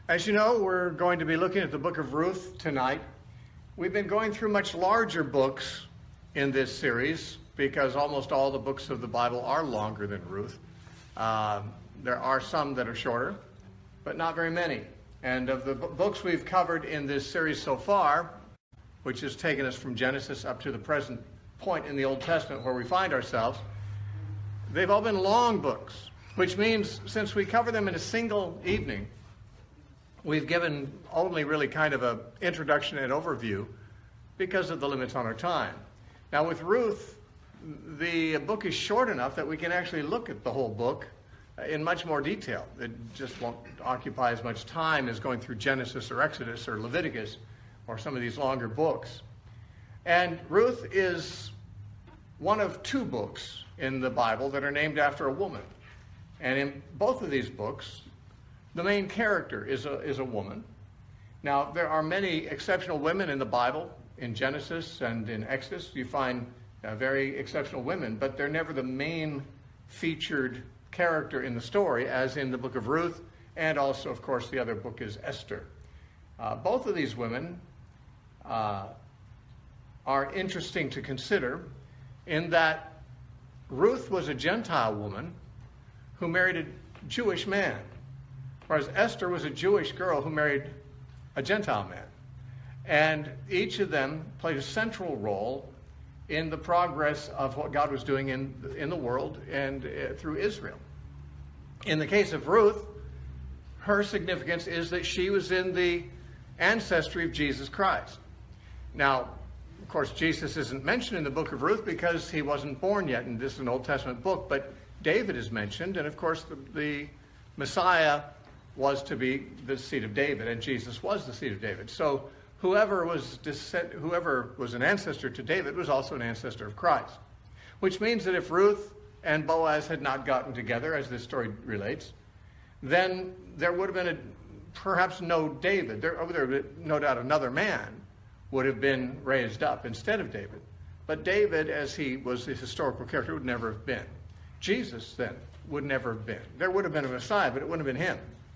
As you know, we're going to be looking at the book of Ruth tonight. We've been going through much larger books in this series because almost all the books of the Bible are longer than Ruth. There are some that are shorter, but not very many. And of the books we've covered in this series so far, which has taken us from Genesis up to the present point in the Old Testament where we find ourselves, they've all been long books, which means since we cover them in a single evening, we've given only really kind of an introduction and overview because of the limits on our time. Now with Ruth, the book is short enough that we can actually look at the whole book in much more detail. It just won't occupy as much time as going through Genesis or Exodus or Leviticus or some of these longer books. And Ruth is one of two books in the Bible that are named after a woman. And in both of these books, the main character is a woman. Now, there are many exceptional women in the Bible. In Genesis and in Exodus, you find very exceptional women, but they're never the main featured character in the story, as in the book of Ruth, and also, of course, the other book is Esther. Both of these women are interesting to consider in that Ruth was a Gentile woman who married a Jewish man, whereas Esther was a Jewish girl who married a Gentile man. And each of them played a central role in the progress of what God was doing in the world and through Israel. In the case of Ruth, her significance is that she was in the ancestry of Jesus Christ. Now, of course, Jesus isn't mentioned in the book of Ruth because he wasn't born yet, and this is an Old Testament book, but David is mentioned, and of course the Messiah was to be the seed of David, and Jesus was the seed of David. So whoever was an ancestor to David was also an ancestor of Christ, which means that if Ruth and Boaz had not gotten together, as this story relates, then there would have been perhaps no David. There would have been, no doubt, another man would have been raised up instead of David. But David, as he was the historical character, would never have been. Jesus, then, would never have been. There would have been a Messiah, but it wouldn't have been him.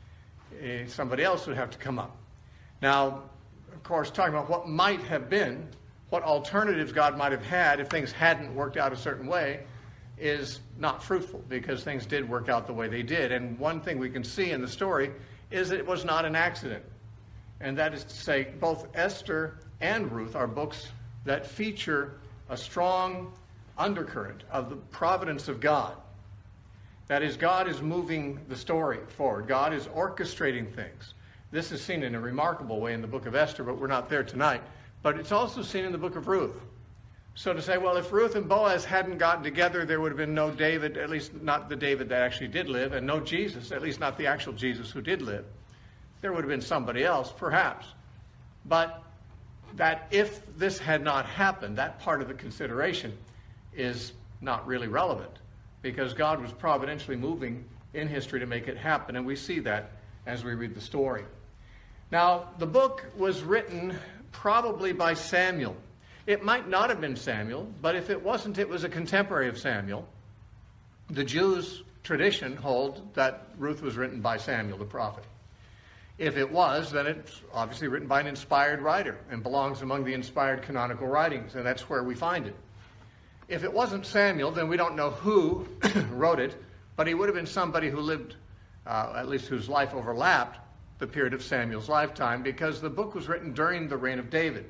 Somebody else would have to come up. Now, of course, talking about what might have been, what alternatives God might have had if things hadn't worked out a certain way, is not fruitful because things did work out the way they did. And one thing we can see in the story is that it was not an accident. And that is to say, both Esther and Ruth are books that feature a strong undercurrent of the providence of God. That is, God is moving the story forward. God is orchestrating things. This is seen in a remarkable way in the book of Esther, but we're not there tonight. But it's also seen in the book of Ruth. So to say, well, if Ruth and Boaz hadn't gotten together, there would have been no David, at least not the David that actually did live, and no Jesus, at least not the actual Jesus who did live. There would have been somebody else, perhaps. But that if this had not happened, that part of the consideration is not really relevant, because God was providentially moving in history to make it happen, and we see that as we read the story. Now, the book was written probably by Samuel. It might not have been Samuel, but if it wasn't, it was a contemporary of Samuel. The Jews' tradition hold that Ruth was written by Samuel the prophet. If it was, then it's obviously written by an inspired writer and belongs among the inspired canonical writings, and that's where we find it. If it wasn't Samuel, then we don't know who wrote it, but he would have been somebody who lived, at least whose life overlapped the period of Samuel's lifetime, because the book was written during the reign of David.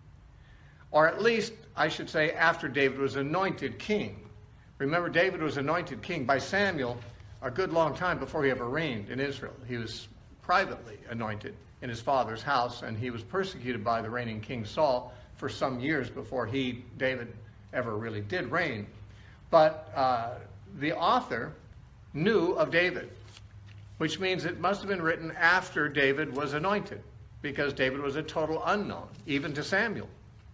Or at least, I should say, after David was anointed king. Remember, David was anointed king by Samuel a good long time before he ever reigned in Israel. He was privately anointed in his father's house, and he was persecuted by the reigning king Saul for some years before David, ever really did reign. But the author knew of David, which means it must have been written after David was anointed, because David was a total unknown, even to Samuel,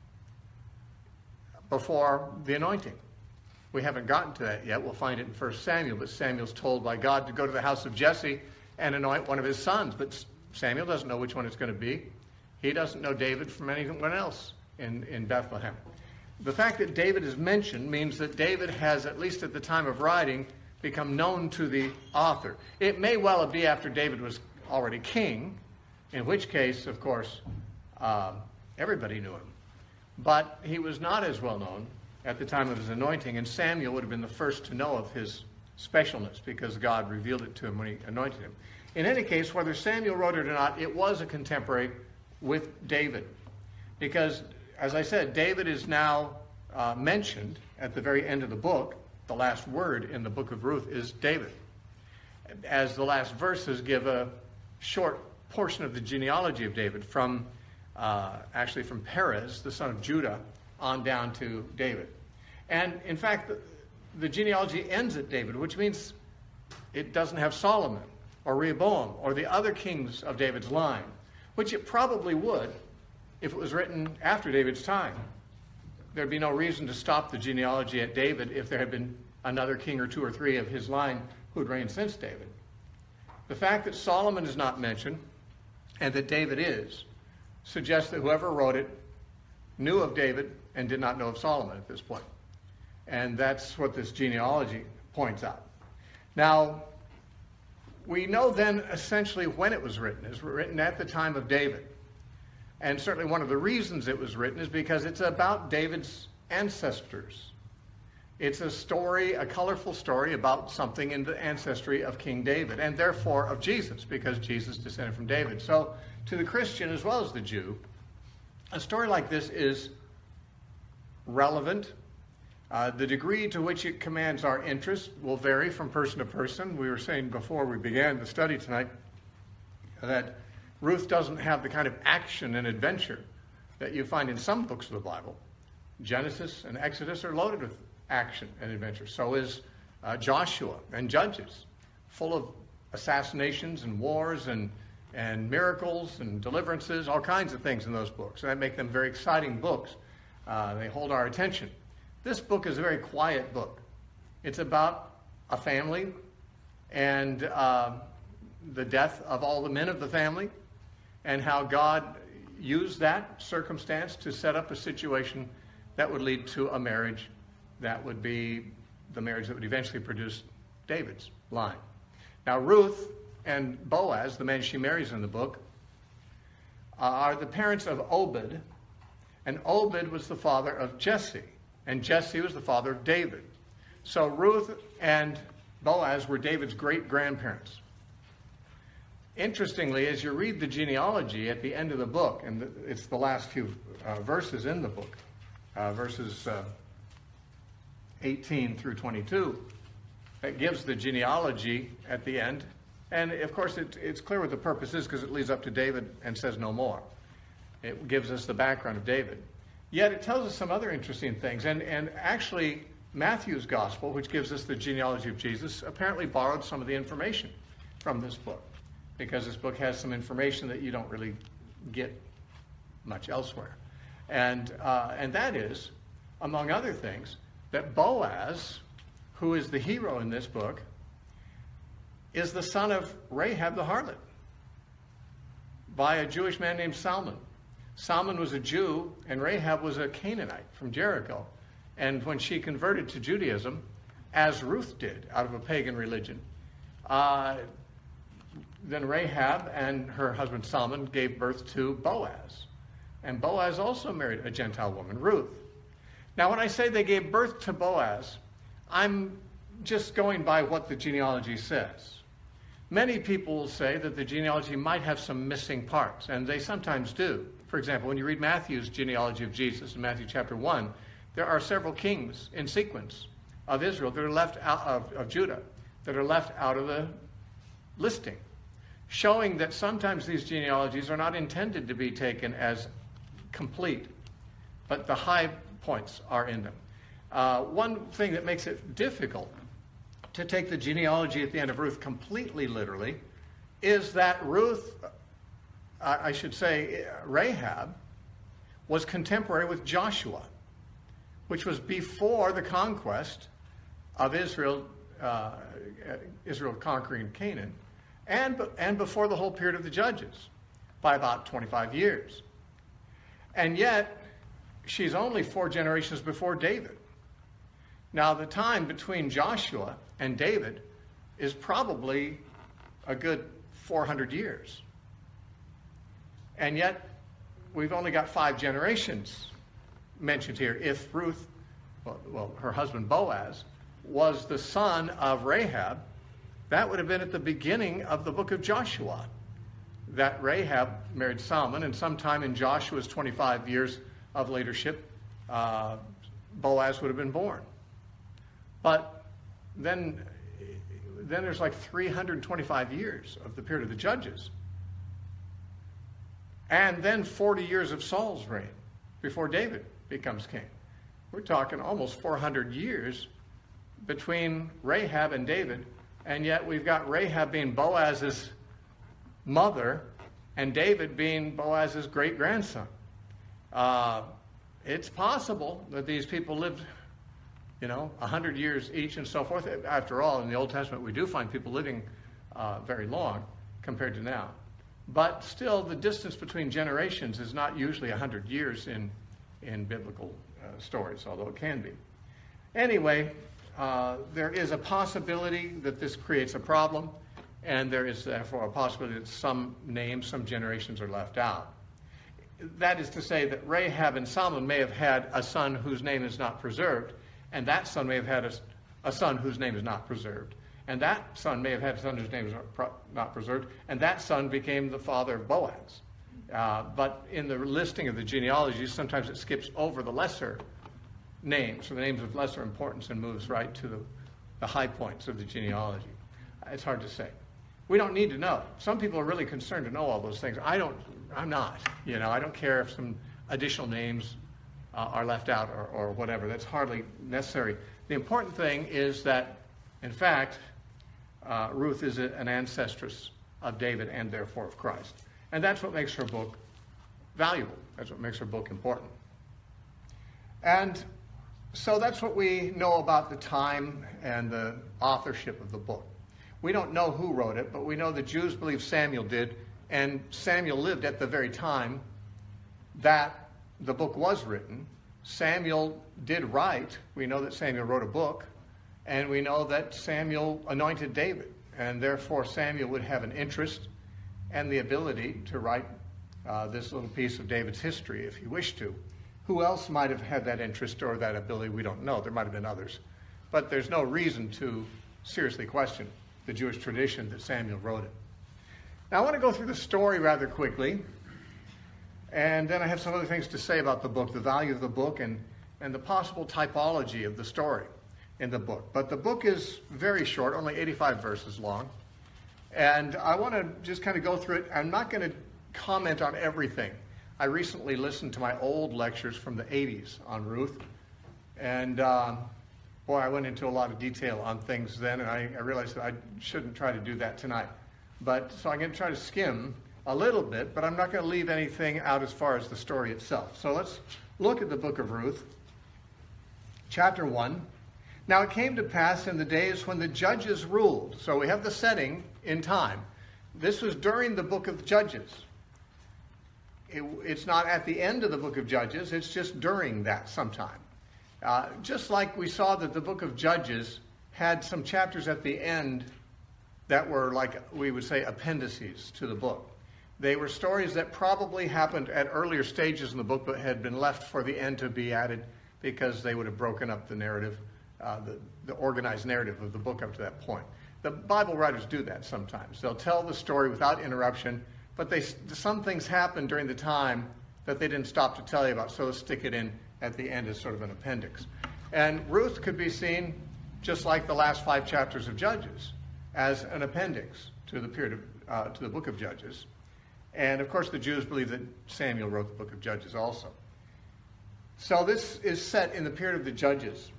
before the anointing. We haven't gotten to that yet. We'll find it in 1 Samuel, but Samuel's told by God to go to the house of Jesse and anoint one of his sons, but Samuel doesn't know which one it's going to be. He doesn't know David from anyone else in Bethlehem. The fact that David is mentioned means that David has, at least at the time of writing, become known to the author. It may well be after David was already king, in which case, of course, everybody knew him. But he was not as well known at the time of his anointing, and Samuel would have been the first to know of his specialness because God revealed it to him when he anointed him. In any case, whether Samuel wrote it or not, it was a contemporary with David. Because, as I said, David is now mentioned at the very end of the book. The last word in the book of Ruth is David, as the last verses give a short portion of the genealogy of David from Perez, the son of Judah, on down to David. And in fact, the genealogy ends at David, which means it doesn't have Solomon or Rehoboam or the other kings of David's line, which it probably would if it was written after David's time. There'd be no reason to stop the genealogy at David if there had been another king or two or three of his line who had reigned since David. The fact that Solomon is not mentioned and that David is suggests that whoever wrote it knew of David and did not know of Solomon at this point. And that's what this genealogy points out. Now, we know then essentially when it was written. It was written at the time of David. And certainly one of the reasons it was written is because it's about David's ancestors. It's a story, a colorful story about something in the ancestry of King David, and therefore of Jesus, because Jesus descended from David. So to the Christian as well as the Jew, a story like this is relevant. The degree to which it commands our interest will vary from person to person. We were saying before we began the study tonight that Ruth doesn't have the kind of action and adventure that you find in some books of the Bible. Genesis and Exodus are loaded with action and adventure. So is Joshua and Judges, full of assassinations and wars and miracles and deliverances, all kinds of things in those books. And that make them very exciting books. They hold our attention. This book is a very quiet book. It's about a family and the death of all the men of the family and how God used that circumstance to set up a situation that would lead to a marriage that would be the marriage that would eventually produce David's line. Now, Ruth and Boaz, the man she marries in the book, are the parents of Obed, and Obed was the father of Jesse, and Jesse was the father of David. So Ruth and Boaz were David's great-grandparents. Interestingly, as you read the genealogy at the end of the book, and it's the last few verses in the book, verses 18 through 22, it gives the genealogy at the end. And, of course, it's clear what the purpose is because it leads up to David and says no more. It gives us the background of David. Yet it tells us some other interesting things. And actually, Matthew's gospel, which gives us the genealogy of Jesus, apparently borrowed some of the information from this book, because this book has some information that you don't really get much elsewhere. And that is, among other things, that Boaz, who is the hero in this book, is the son of Rahab the harlot by a Jewish man named Salmon. Salmon was a Jew, and Rahab was a Canaanite from Jericho. And when she converted to Judaism, as Ruth did, out of a pagan religion, then Rahab and her husband Salmon gave birth to Boaz. And Boaz also married a Gentile woman, Ruth. Now, when I say they gave birth to Boaz, I'm just going by what the genealogy says. Many people will say that the genealogy might have some missing parts, and they sometimes do. For example, when you read Matthew's genealogy of Jesus in Matthew chapter 1, there are several kings in sequence of Israel that are left out of Judah, that are left out of the listing, showing that sometimes these genealogies are not intended to be taken as complete, but the high points are in them. One thing that makes it difficult to take the genealogy at the end of Ruth completely literally is that Rahab was contemporary with Joshua, which was before the conquest of Israel conquering Canaan, and before the whole period of the Judges by about 25 years. And yet, she's only 4 generations before David. Now, the time between Joshua and David is probably a good 400 years. And yet, we've only got 5 generations mentioned here. If Ruth, well, her husband Boaz, was the son of Rahab, that would have been at the beginning of the book of Joshua. That Rahab married Salmon, and sometime in Joshua's 25 years of leadership, Boaz would have been born. But then there's like 325 years of the period of the Judges. And then 40 years of Saul's reign before David becomes king. We're talking almost 400 years between Rahab and David, and yet we've got Rahab being Boaz's mother and David being Boaz's great-grandson. It's possible that these people lived, 100 years each and so forth. After all, in the Old Testament, we do find people living very long compared to now. But still, the distance between generations is not usually 100 years in biblical stories, although it can be. Anyway, there is a possibility that this creates a problem, and there is therefore a possibility that some names, some generations are left out. That is to say that Rahab and Salmon may have had a son whose name is not preserved, and that son may have had a son whose name is not preserved. And that son may have had a son whose name is not preserved, and that son became the father of Boaz. But in the listing of the genealogies, sometimes it skips over the lesser names, or the names of lesser importance, and moves right to the high points of the genealogy. It's hard to say. We don't need to know. Some people are really concerned to know all those things. I'm not. I don't care if some additional names are left out or whatever. That's hardly necessary. The important thing is that, in fact, Ruth is an ancestress of David and therefore of Christ. And that's what makes her book valuable. That's what makes her book important. And so that's what we know about the time and the authorship of the book. We don't know who wrote it, but we know the Jews believe Samuel did, and Samuel lived at the very time that the book was written. Samuel did write. We know that Samuel wrote a book, and we know that Samuel anointed David, and therefore Samuel would have an interest and the ability to write this little piece of David's history if he wished to. Who else might have had that interest or that ability? We don't know. There might have been others. But there's no reason to seriously question the Jewish tradition that Samuel wrote it. Now I want to go through the story rather quickly, and then I have some other things to say about the book, the value of the book, and the possible typology of the story in the book. But the book is very short, only 85 verses long, and I want to just kind of go through it. I'm not going to comment on everything. I recently listened to my old lectures from the 80s on Ruth, and boy, I went into a lot of detail on things then, and I realized that I shouldn't try to do that tonight. So I'm going to try to skim a little bit, but I'm not going to leave anything out as far as the story itself. So let's look at the book of Ruth, chapter 1. Now it came to pass in the days when the judges ruled. So we have the setting in time. This was during the book of Judges. It's not at the end of the book of Judges, it's just during that sometime. Just like we saw that the book of Judges had some chapters at the end that were, like we would say, appendices to the book. They were stories that probably happened at earlier stages in the book but had been left for the end to be added because they would have broken up the narrative, the organized narrative of the book up to that point. The Bible writers do that sometimes. They'll tell the story without interruption, but some things happen during the time that they didn't stop to tell you about, so they'll stick it in at the end as sort of an appendix. And Ruth could be seen, just like the last 5 chapters of Judges, as an appendix to the period of, to the book of Judges. And of course the Jews believe that Samuel wrote the book of Judges also. So this is set in the period of the Judges.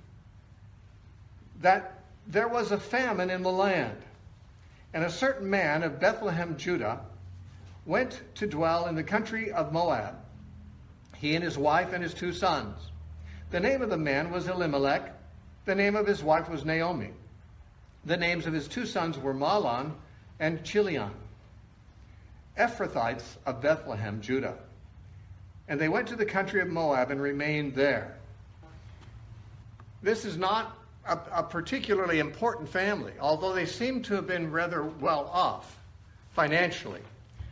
That there was a famine in the land, and a certain man of Bethlehem, Judah, went to dwell in the country of Moab, he and his wife and his 2 sons. The name of the man was Elimelech. The name of his wife was Naomi. The names of his 2 sons were Mahlon and Chilion, Ephrathites of Bethlehem, Judah. And they went to the country of Moab and remained there. This is not a particularly important family, although they seem to have been rather well off financially.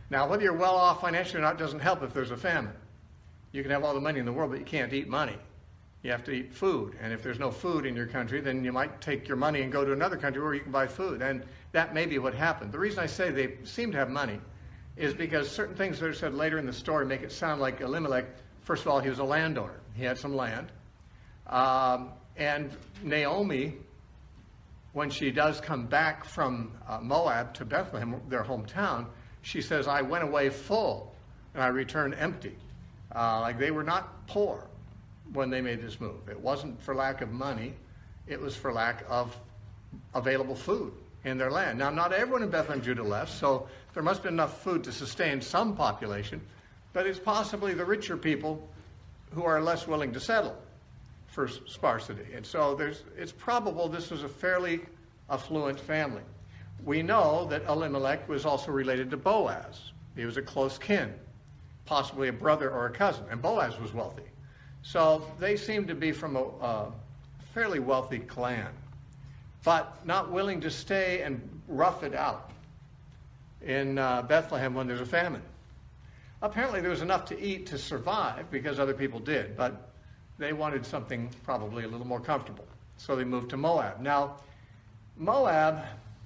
Now, whether you're well off financially or not doesn't help if there's a famine. You can have all the money in the world, but you can't eat money. You have to eat food. And if there's no food in your country, then you might take your money and go to another country where you can buy food. And that may be what happened. The reason I say they seem to have money is because certain things that are said later in the story make it sound like Elimelech, first of all, he was a landowner. He had some land. And Naomi, when she does come back from Moab to Bethlehem, their hometown, she says, I went away full and I returned empty. Like they were not poor when they made this move. It wasn't for lack of money. It was for lack of available food in their land. Now, not everyone in Bethlehem, Judah left, so there must have been enough food to sustain some population, but it's possibly the richer people who are less willing to settle for sparsity. And so it's probable this was a fairly affluent family. We know that Elimelech was also related to Boaz. He was a close kin, possibly a brother or a cousin, and Boaz was wealthy. So they seem to be from a fairly wealthy clan, but not willing to stay and rough it out in Bethlehem when there's a famine. Apparently there was enough to eat to survive because other people did, but they wanted something probably a little more comfortable. So they moved to Moab. Now, Moab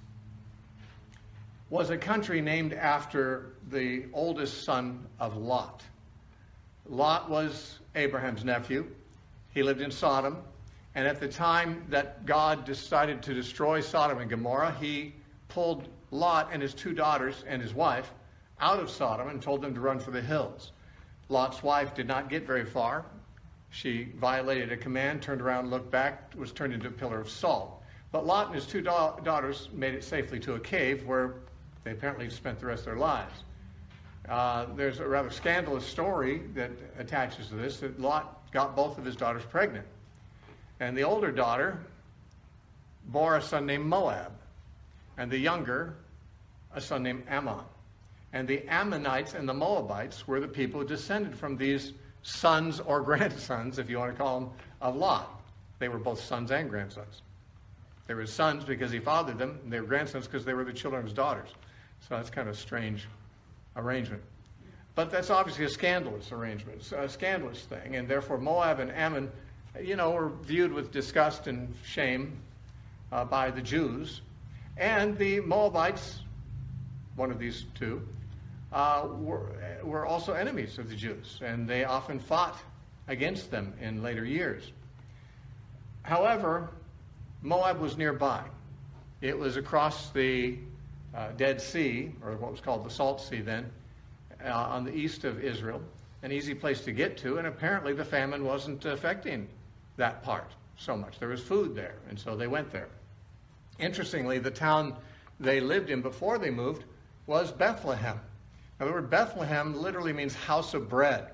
was a country named after the oldest son of Lot. Lot was Abraham's nephew. He lived in Sodom. And at the time that God decided to destroy Sodom and Gomorrah, he pulled Lot and his 2 daughters and his wife out of Sodom and told them to run for the hills. Lot's wife did not get very far. She violated a command, turned around, looked back, was turned into a pillar of salt. But Lot and his 2 daughters made it safely to a cave where they apparently spent the rest of their lives. There's a rather scandalous story that attaches to this, that Lot got both of his daughters pregnant. And the older daughter bore a son named Moab, and the younger, a son named Ammon. And the Ammonites and the Moabites were the people who descended from these sons or grandsons, if you want to call them, of Lot. They were both sons and grandsons. They were sons because he fathered them, and they were grandsons because they were the children of his daughters. So that's kind of a strange arrangement. But that's obviously a scandalous arrangement, a scandalous thing, and therefore Moab and Ammon, were viewed with disgust and shame by the Jews. And the Moabites, one of these 2, were also enemies of the Jews, and they often fought against them in later years. However, Moab was nearby. It was across the Dead Sea, or what was called the Salt Sea then, on the east of Israel, an easy place to get to, and apparently the famine wasn't affecting that part so much. There was food there, and so they went there. Interestingly, the town they lived in before they moved was Bethlehem. Now, the word Bethlehem literally means house of bread.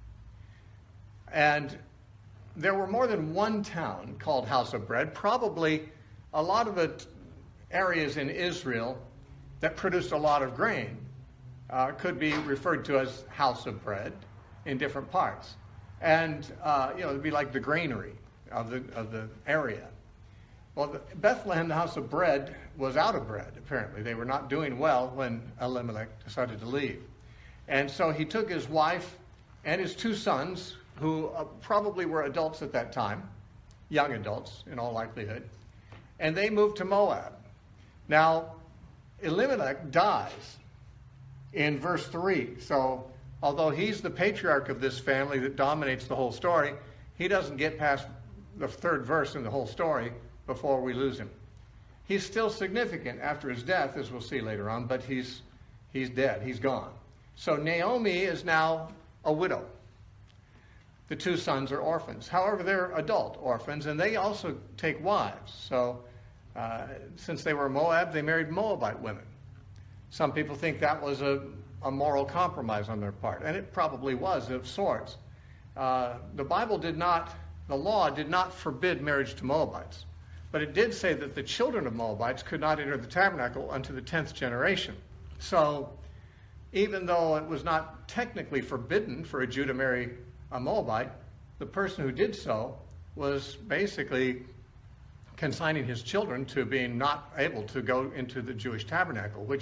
And there were more than one town called House of Bread. Probably a lot of the areas in Israel that produced a lot of grain could be referred to as House of Bread in different parts. And, it'd be like the granary of the area. Well, Bethlehem, the House of Bread, was out of bread, apparently. They were not doing well when Elimelech decided to leave. And so he took his wife and his 2 sons, who probably were adults at that time, young adults in all likelihood, and they moved to Moab. Now, Elimelech dies in verse 3. So, although he's the patriarch of this family that dominates the whole story, he doesn't get past the 3rd verse in the whole story before we lose him. He's still significant after his death, as we'll see later on, but he's dead. He's gone. So Naomi is now a widow. The 2 sons are orphans. However, they're adult orphans, and they also take wives. So since they were Moab, they married Moabite women. Some people think that was a moral compromise on their part, and it probably was of sorts. The law did not forbid marriage to Moabites, but it did say that the children of Moabites could not enter the tabernacle unto the 10th generation. So even though it was not technically forbidden for a Jew to marry a Moabite, the person who did so was basically consigning his children to being not able to go into the Jewish tabernacle, which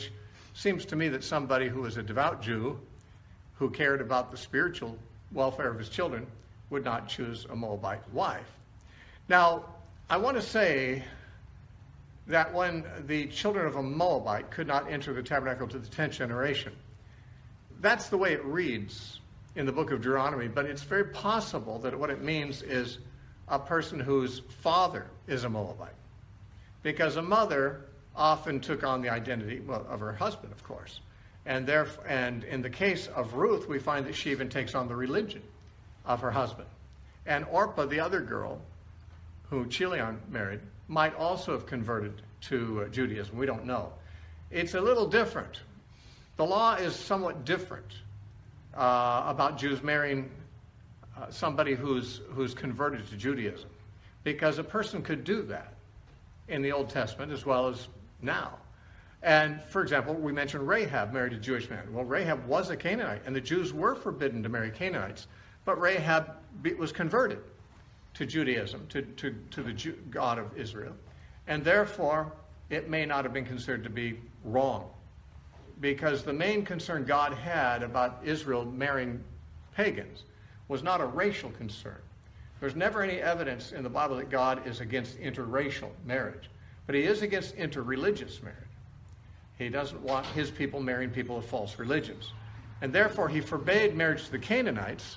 Seems to me that somebody who was a devout Jew, who cared about the spiritual welfare of his children, would not choose a Moabite wife. Now, I want to say that when the children of a Moabite could not enter the tabernacle to the 10th generation, that's the way it reads in the book of Deuteronomy, but it's very possible that what it means is a person whose father is a Moabite, because a mother often took on the identity of her husband, of course. And in the case of Ruth, we find that she even takes on the religion of her husband. And Orpah, the other girl, who Chilion married, might also have converted to Judaism. We don't know. It's a little different. The law is somewhat different about Jews marrying somebody who's converted to Judaism, because a person could do that in the Old Testament as well as now. And, for example, we mentioned Rahab married a Jewish man. Well, Rahab was a Canaanite, and the Jews were forbidden to marry Canaanites, but Rahab was converted to Judaism, to the God of Israel, and therefore it may not have been considered to be wrong, because the main concern God had about Israel marrying pagans was not a racial concern. There's never any evidence in the Bible that God is against interracial marriage, but he is against interreligious marriage. He doesn't want his people marrying people of false religions. And therefore, he forbade marriage to the Canaanites.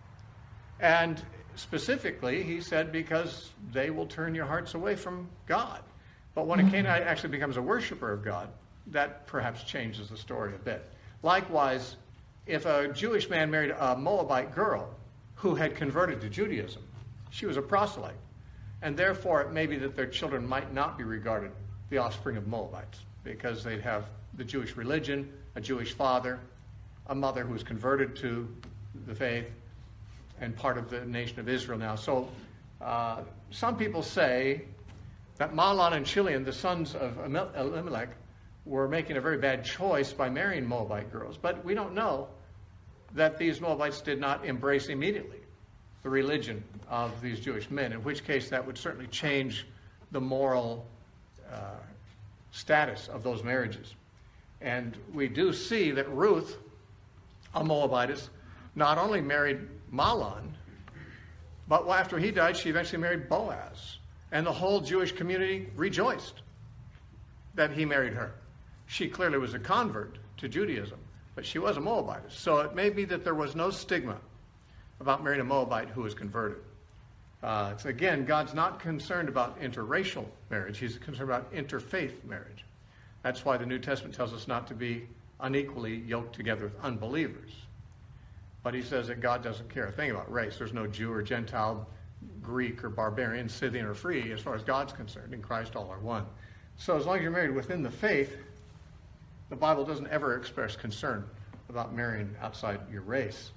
And specifically, he said, because they will turn your hearts away from God. But when a Canaanite actually becomes a worshiper of God, that perhaps changes the story a bit. Likewise, if a Jewish man married a Moabite girl who had converted to Judaism, she was a proselyte. And therefore, it may be that their children might not be regarded the offspring of Moabites, because they'd have the Jewish religion, a Jewish father, a mother who was converted to the faith, and part of the nation of Israel now. So some people say that Mahlon and Chilion, the sons of Elimelech, were making a very bad choice by marrying Moabite girls. But we don't know that these Moabites did not embrace immediately the religion of these Jewish men, in which case that would certainly change the moral status of those marriages. And we do see that Ruth, a Moabitess, not only married Mahlon, but after he died, she eventually married Boaz. And the whole Jewish community rejoiced that he married her. She clearly was a convert to Judaism, but she was a Moabitess. So it may be that there was no stigma about marrying a Moabite who was converted. So again, God's not concerned about interracial marriage. He's concerned about interfaith marriage. That's why the New Testament tells us not to be unequally yoked together with unbelievers. But he says that God doesn't care a thing about race. There's no Jew or Gentile, Greek or barbarian, Scythian or free, as far as God's concerned. In Christ all are one. So as long as you're married within the faith, the Bible doesn't ever express concern about marrying outside your race.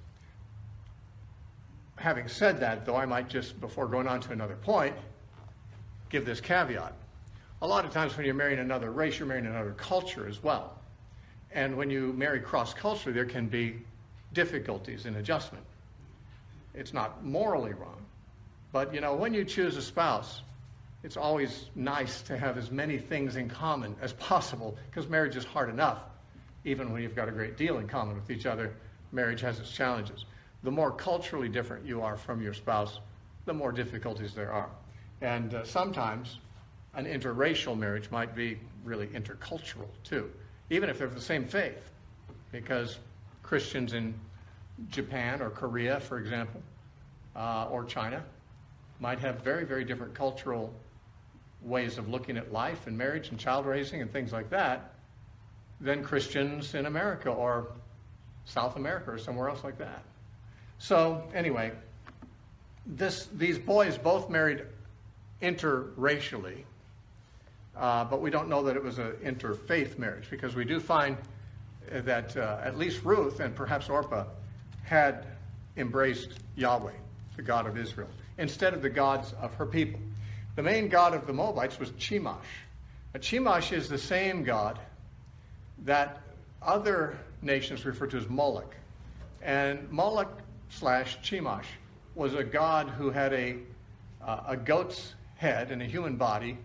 Having said that, though, I might just, before going on to another point, give this caveat. A lot of times when you're marrying another race, you're marrying another culture as well. And when you marry cross-culturally, there can be difficulties in adjustment. It's not morally wrong. But, when you choose a spouse, it's always nice to have as many things in common as possible, because marriage is hard enough. Even when you've got a great deal in common with each other, marriage has its challenges. The more culturally different you are from your spouse, the more difficulties there are. And sometimes an interracial marriage might be really intercultural too, even if they're of the same faith, because Christians in Japan or Korea, for example, or China, might have very, very different cultural ways of looking at life and marriage and child raising and things like that than Christians in America or South America or somewhere else like that. So anyway, these boys both married interracially, but we don't know that it was an interfaith marriage, because we do find that at least Ruth and perhaps Orpah had embraced Yahweh, the God of Israel, instead of the gods of her people. The main god of the Moabites was Chemosh. Now, Chemosh is the same god that other nations refer to as Moloch. And Moloch/Chemosh was a god who had a goat's head and a human body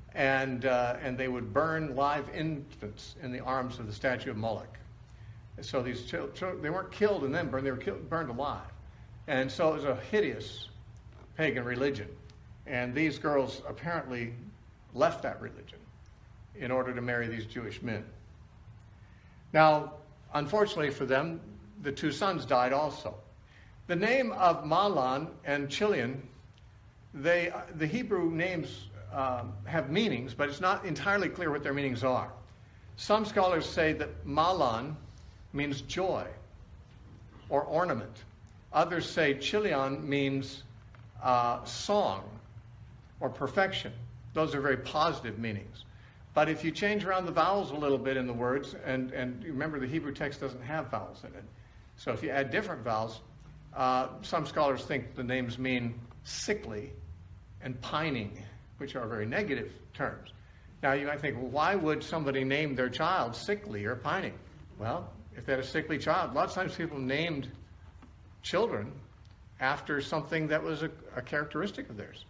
and they would burn live infants in the arms of the statue of Moloch. So these children, they weren't killed and then burned, they were burned alive. And so it was a hideous pagan religion. And these girls apparently left that religion in order to marry these Jewish men. Now, unfortunately for them, the two sons died also. The name of Mahlon and Chilion, the Hebrew names have meanings, but it's not entirely clear what their meanings are. Some scholars say that Mahlon means joy or ornament. Others say Chilion means song or perfection. Those are very positive meanings. But if you change around the vowels a little bit in the words, and remember the Hebrew text doesn't have vowels in it, so if you add different vowels, some scholars think the names mean sickly and pining, which are very negative terms. Now you might think, well, why would somebody name their child sickly or pining? Well, if they had a sickly child, a lot of times people named children after something that was a characteristic of theirs.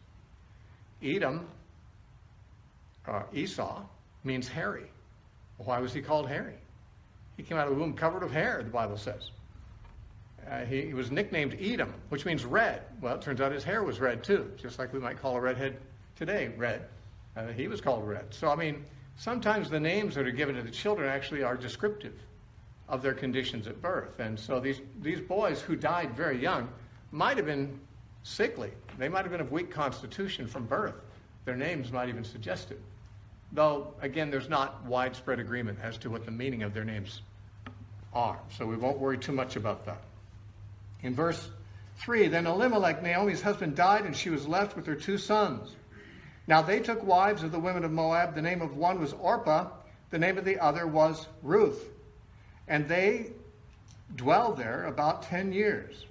Esau means hairy. Well, why was he called hairy? He came out of the womb covered with hair, the Bible says. He was nicknamed Edom, which means red. Well, it turns out his hair was red too, just like we might call a redhead today red. He was called red. So, I mean, sometimes the names that are given to the children actually are descriptive of their conditions at birth. And so these boys who died very young might have been sickly. They might have been of weak constitution from birth. Their names might even suggest it. Though, again, there's not widespread agreement as to what the meaning of their names are. So we won't worry too much about that. In verse 3, then Elimelech, Naomi's husband, died, and she was left with her two sons. Now they took wives of the women of Moab. The name of one was Orpah. The name of the other was Ruth. And they dwelt there about 10 years.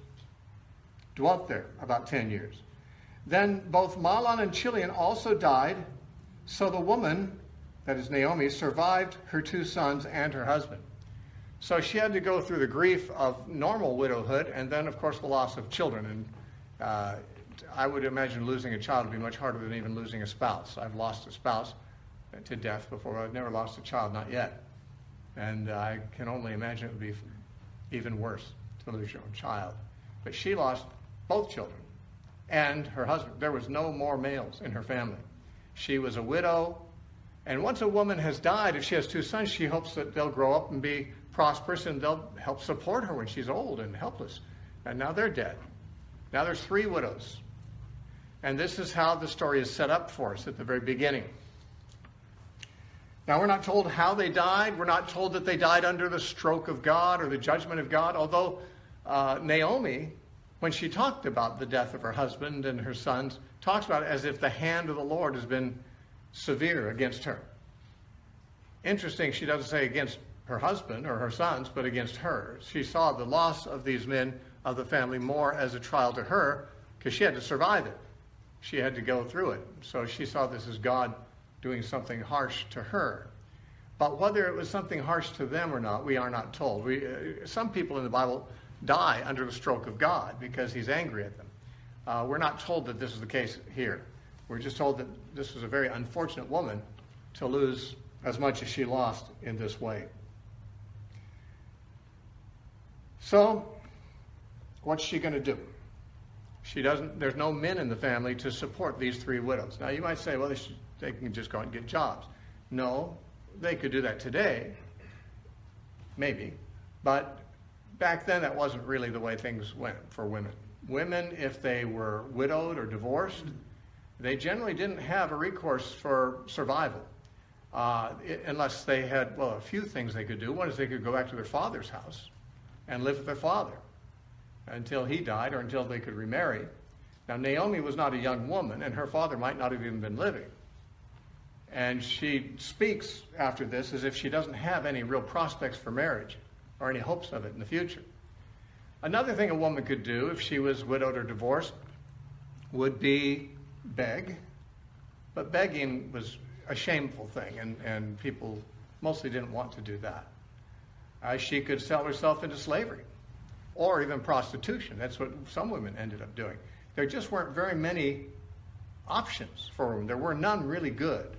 Then both Mahlon and Chilion also died. So the woman, that is Naomi, survived her two sons and her husband. So she had to go through the grief of normal widowhood and then, of course, the loss of children. And I would imagine losing a child would be much harder than even losing a spouse. I've lost a spouse to death before. I've never lost a child, not yet. And I can only imagine it would be even worse to lose your own child. But she lost both children and her husband. There was no more males in her family. She was a widow. And once a woman has died, if she has two sons, she hopes that they'll grow up and be prosperous and they'll help support her when she's old and helpless. And now they're dead. Now there's 3 widows. And this is how the story is set up for us at the very beginning. Now, we're not told how they died. We're not told that they died under the stroke of God or the judgment of God, although Naomi, when she talked about the death of her husband and her sons, talks about it as if the hand of the Lord has been severe against her. Interesting, she doesn't say against her husband or her sons, but against her. She saw the loss of these men of the family more as a trial to her because she had to survive it. She had to go through it. So she saw this as God doing something harsh to her. But whether it was something harsh to them or not, we are not told. Some people in the Bible die under the stroke of God because he's angry at them. We're not told that this is the case here. We're just told that this was a very unfortunate woman to lose as much as she lost in this way. So, what's she going to do? There's no men in the family to support these 3 widows. Now, you might say, well, they can just go out and get jobs. No, they could do that today, maybe. But back then, that wasn't really the way things went for women. Women, if they were widowed or divorced, they generally didn't have a recourse for survival unless they had, well, a few things they could do. One is they could go back to their father's house and live with their father until he died or until they could remarry. Now, Naomi was not a young woman, and her father might not have even been living. And she speaks after this as if she doesn't have any real prospects for marriage or any hopes of it in the future. Another thing a woman could do if she was widowed or divorced would be beg. But begging was a shameful thing, and people mostly didn't want to do that. She could sell herself into slavery or even prostitution. That's what some women ended up doing. There just weren't very many options for women. There were none really good.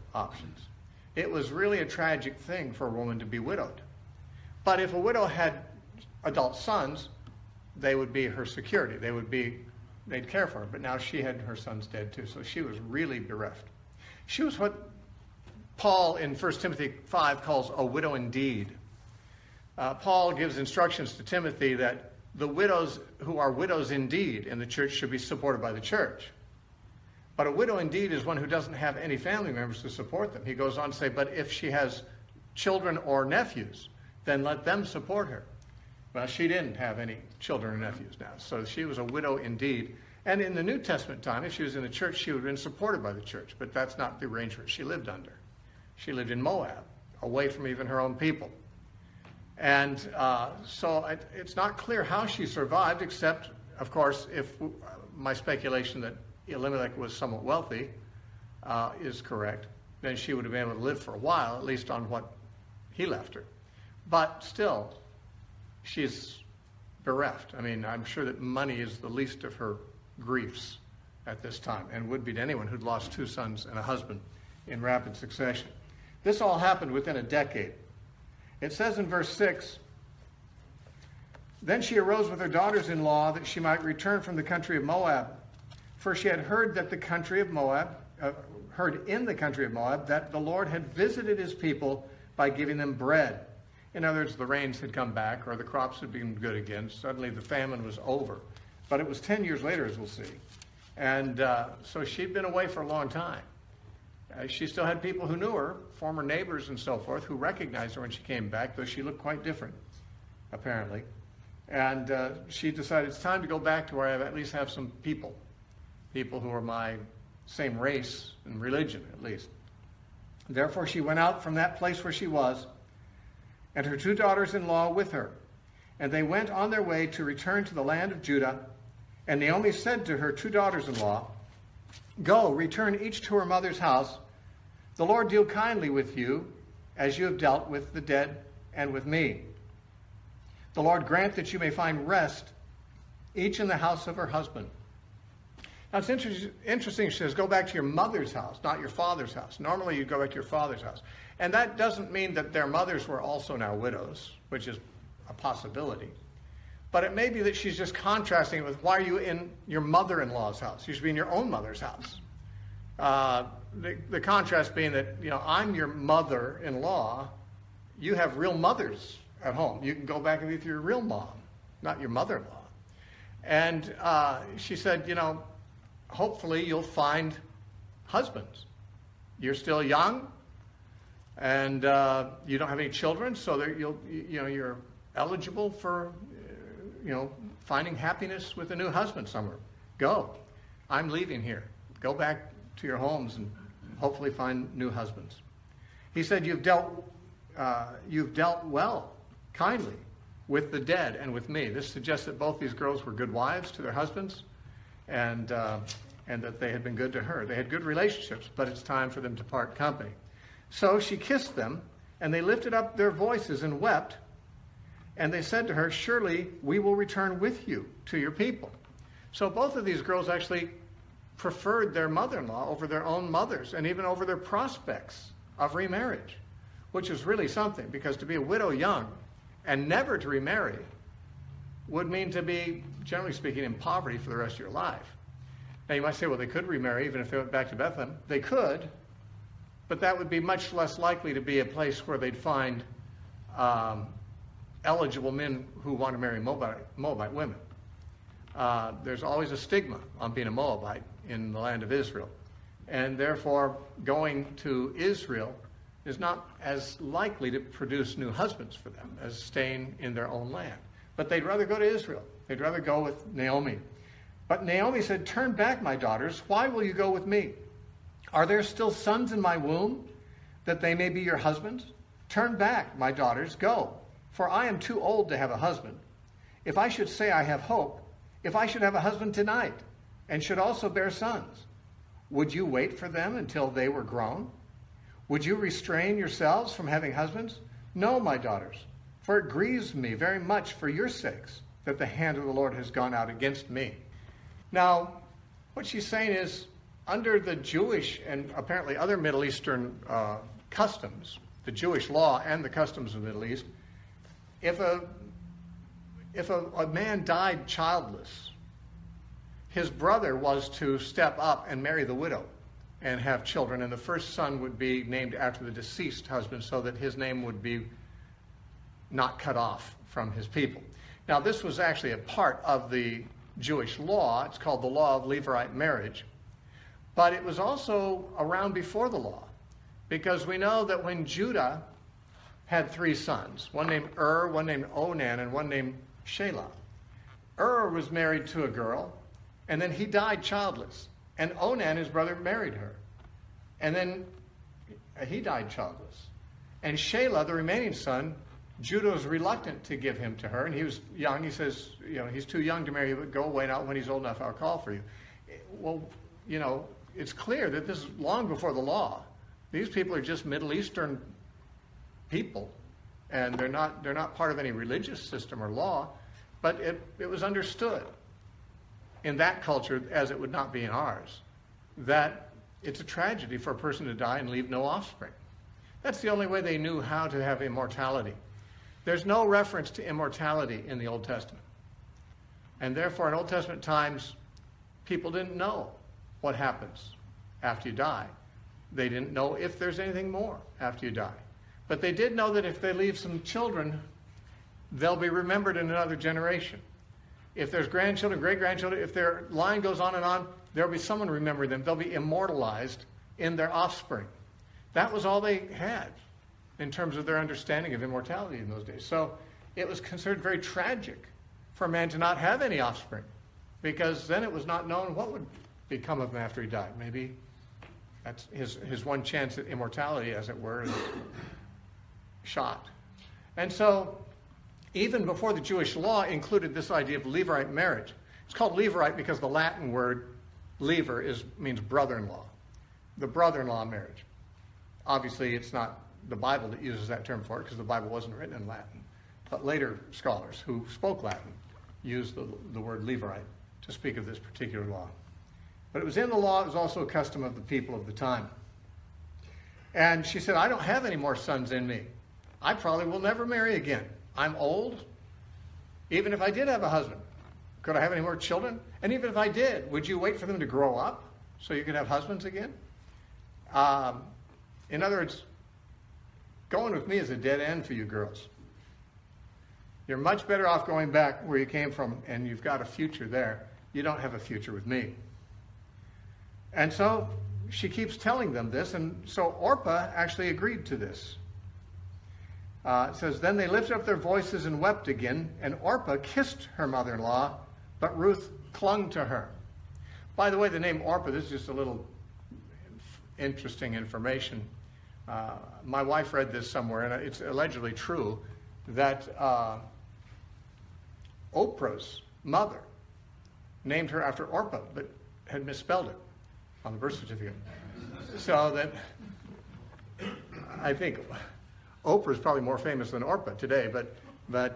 options. It was really a tragic thing for a woman to be widowed. But if a widow had adult sons, they would be her security. They'd care for her. But now she had her sons dead too, so she was really bereft. She was what Paul in 1 Timothy 5 calls a widow indeed. Paul gives instructions to Timothy that the widows who are widows indeed in the church should be supported by the church. But a widow indeed is one who doesn't have any family members to support them. He goes on to say, but if she has children or nephews, then let them support her. Well, she didn't have any children or nephews now, so she was a widow indeed. And in the New Testament time, if she was in the church, she would have been supported by the church, but that's not the arrangement she lived under. She lived in Moab, away from even her own people. And so it's not clear how she survived, except, of course, if my speculation that Elimelech was somewhat wealthy is correct, then she would have been able to live for a while, at least on what he left her. But still, she's bereft. I mean, I'm sure that money is the least of her griefs at this time, and would be to anyone who'd lost 2 sons and a husband in rapid succession. This all happened within a decade. It says in verse 6, then she arose with her daughters-in-law that she might return from the country of Moab. For she had heard in the country of Moab that the Lord had visited his people by giving them bread. In other words, the rains had come back, or the crops had been good again. Suddenly the famine was over. But it was 10 years later, as we'll see. And so she'd been away for a long time. She still had people who knew her, former neighbors and so forth, who recognized her when she came back, though she looked quite different, apparently. And she decided it's time to go back to where I at least have some people who are my same race and religion, at least. Therefore she went out from that place where she was, and her 2 daughters-in-law with her. And they went on their way to return to the land of Judah. And Naomi said to her 2 daughters-in-law, go, return each to her mother's house. The Lord deal kindly with you, as you have dealt with the dead and with me. The Lord grant that you may find rest, each in the house of her husband. Now it's interesting, she says, go back to your mother's house, not your father's house. Normally you go back to your father's house. And that doesn't mean that their mothers were also now widows, which is a possibility. But it may be that she's just contrasting it with, why are you in your mother-in-law's house? You should be in your own mother's house. The contrast being that, I'm your mother-in-law. You have real mothers at home. You can go back and be with your real mom, not your mother-in-law. And she said, hopefully you'll find husbands. You're still young, and you don't have any children, so that you're eligible for finding happiness with a new husband somewhere. Go. I'm leaving here. Go back to your homes and hopefully find new husbands. He said, you've dealt well, kindly, with the dead and with me. This suggests that both these girls were good wives to their husbands, and that they had been good to her. They had good relationships, but it's time for them to part company. So she kissed them, and they lifted up their voices and wept. And they said to her, surely we will return with you to your people. So both of these girls actually preferred their mother-in-law over their own mothers, and even over their prospects of remarriage, which is really something, because to be a widow young and never to remarry would mean to be, generally speaking, in poverty for the rest of your life. Now you might say, well, they could remarry even if they went back to Bethlehem. They could, but that would be much less likely to be a place where they'd find eligible men who want to marry Moabite women. There's always a stigma on being a Moabite in the land of Israel. And therefore, going to Israel is not as likely to produce new husbands for them as staying in their own land. But they'd rather go to Israel. They'd rather go with Naomi. But Naomi said, turn back, my daughters. Why will you go with me? Are there still sons in my womb, that they may be your husbands? Turn back, my daughters, go. For I am too old to have a husband. If I should say I have hope, if I should have a husband tonight, and should also bear sons, would you wait for them until they were grown? Would you restrain yourselves from having husbands? No, my daughters, for it grieves me very much for your sakes that the hand of the Lord has gone out against me. Now, what she's saying is, under the Jewish and apparently other Middle Eastern customs, the Jewish law and the customs of the Middle East, if a man died childless, his brother was to step up and marry the widow and have children, and the first son would be named after the deceased husband so that his name would be not cut off from his people. Now, this was actually a part of the Jewish law. It's called the law of Levirate marriage. But it was also around before the law, because we know that when Judah had 3 sons, one named one named Onan, and one named Shelah. Was married to a girl, and then he died childless. And Onan, his brother, married her. And then he died childless. And Shelah, the remaining son, Judah was reluctant to give him to her, and he was young. He says, he's too young to marry you, but go away now. When he's old enough, I'll call for you. Well, it's clear that this is long before the law. These people are just Middle Eastern people, and they're not part of any religious system or law, but it was understood in that culture, as it would not be in ours, that it's a tragedy for a person to die and leave no offspring. That's the only way they knew how to have immortality. There's no reference to immortality in the Old Testament. And therefore, in Old Testament times, people didn't know what happens after you die. They didn't know if there's anything more after you die. But they did know that if they leave some children, they'll be remembered in another generation. If there's grandchildren, great-grandchildren, if their line goes on and on, there'll be someone remembering them. They'll be immortalized in their offspring. That was all they had in terms of their understanding of immortality in those days. So it was considered very tragic for a man to not have any offspring, because then it was not known what would become of him after he died. Maybe that's his one chance at immortality, as it were, is shot. And so even before the Jewish law included this idea of Levirate marriage. It's called Levirate because the Latin word lever means brother-in-law. The brother-in-law marriage. Obviously, it's not the Bible that uses that term for it, because the Bible wasn't written in Latin. But later scholars who spoke Latin used the word Levirate to speak of this particular law. But it was in the law. It was also a custom of the people of the time. And she said, I don't have any more sons in me. I probably will never marry again. I'm old. Even if I did have a husband, could I have any more children? And even if I did, would you wait for them to grow up so you could have husbands again? In other words, going with me is a dead end for you girls. You're much better off going back where you came from, and you've got a future there. You don't have a future with me. And so she keeps telling them this, and so Orpah actually agreed to this. It says, then they lifted up their voices and wept again, and Orpah kissed her mother-in-law, but Ruth clung to her. By the way, the name Orpah, this is just a little interesting information. My wife read this somewhere, and it's allegedly true, that Oprah's mother named her after Orpah, but had misspelled it on the birth certificate. So that I think Oprah is probably more famous than Orpah today, but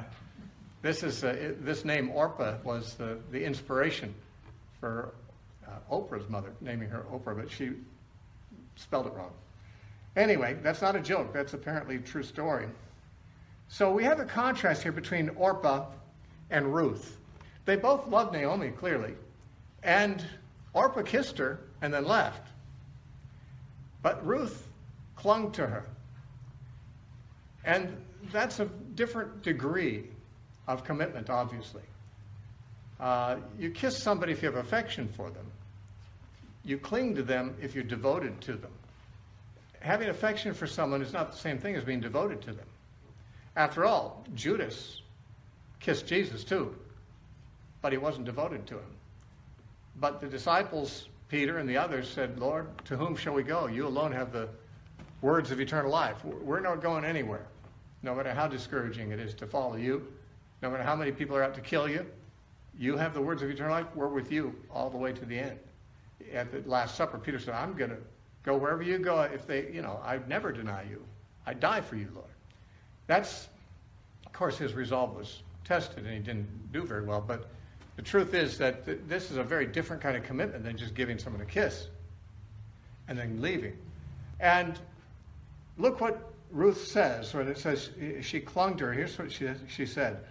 this name Orpah was the inspiration for Oprah's mother, naming her Oprah, but she spelled it wrong. Anyway, that's not a joke. That's apparently a true story. So we have a contrast here between Orpah and Ruth. They both loved Naomi, clearly, and Orpah kissed her and then left. But Ruth clung to her. And that's a different degree of commitment, obviously. You kiss somebody if you have affection for them. You cling to them if you're devoted to them. Having affection for someone is not the same thing as being devoted to them. After all, Judas kissed Jesus too, but he wasn't devoted to him. But the disciples, Peter and the others, said, Lord, to whom shall we go? You alone have the words of eternal life. We're not going anywhere, no matter how discouraging it is to follow you, no matter how many people are out to kill you. You have the words of eternal life. We're with you all the way to the end. At the Last Supper, Peter said, I'm going to go wherever you go. If they, I'd never deny you. I'd die for you, Lord. That's, of course, his resolve was tested, and he didn't do very well. But The truth is that this is a very different kind of commitment than just giving someone a kiss and then leaving. And look what Ruth says when it says she clung to her. Here's what she said.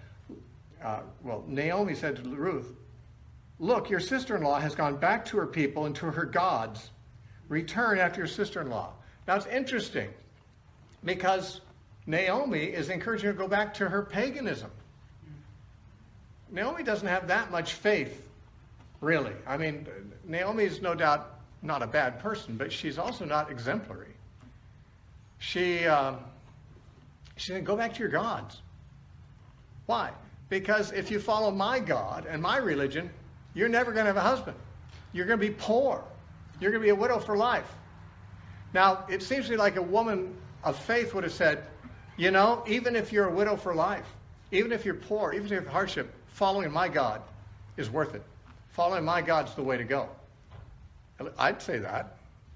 Naomi said to Ruth, "Look, your sister-in-law has gone back to her people and to her gods. Return after your sister-in-law." Now it's interesting because Naomi is encouraging her to go back to her paganism. Naomi doesn't have that much faith, really. I mean, Naomi is no doubt not a bad person, but she's also not exemplary. She said, "Go back to your gods." Why? Because if you follow my God and my religion, you're never going to have a husband. You're going to be poor. You're going to be a widow for life. Now, it seems to me like a woman of faith would have said, you know, even if you're a widow for life, even if you're poor, even if you have hardship, following my God is worth it. Following my God's the way to go. I'd say that.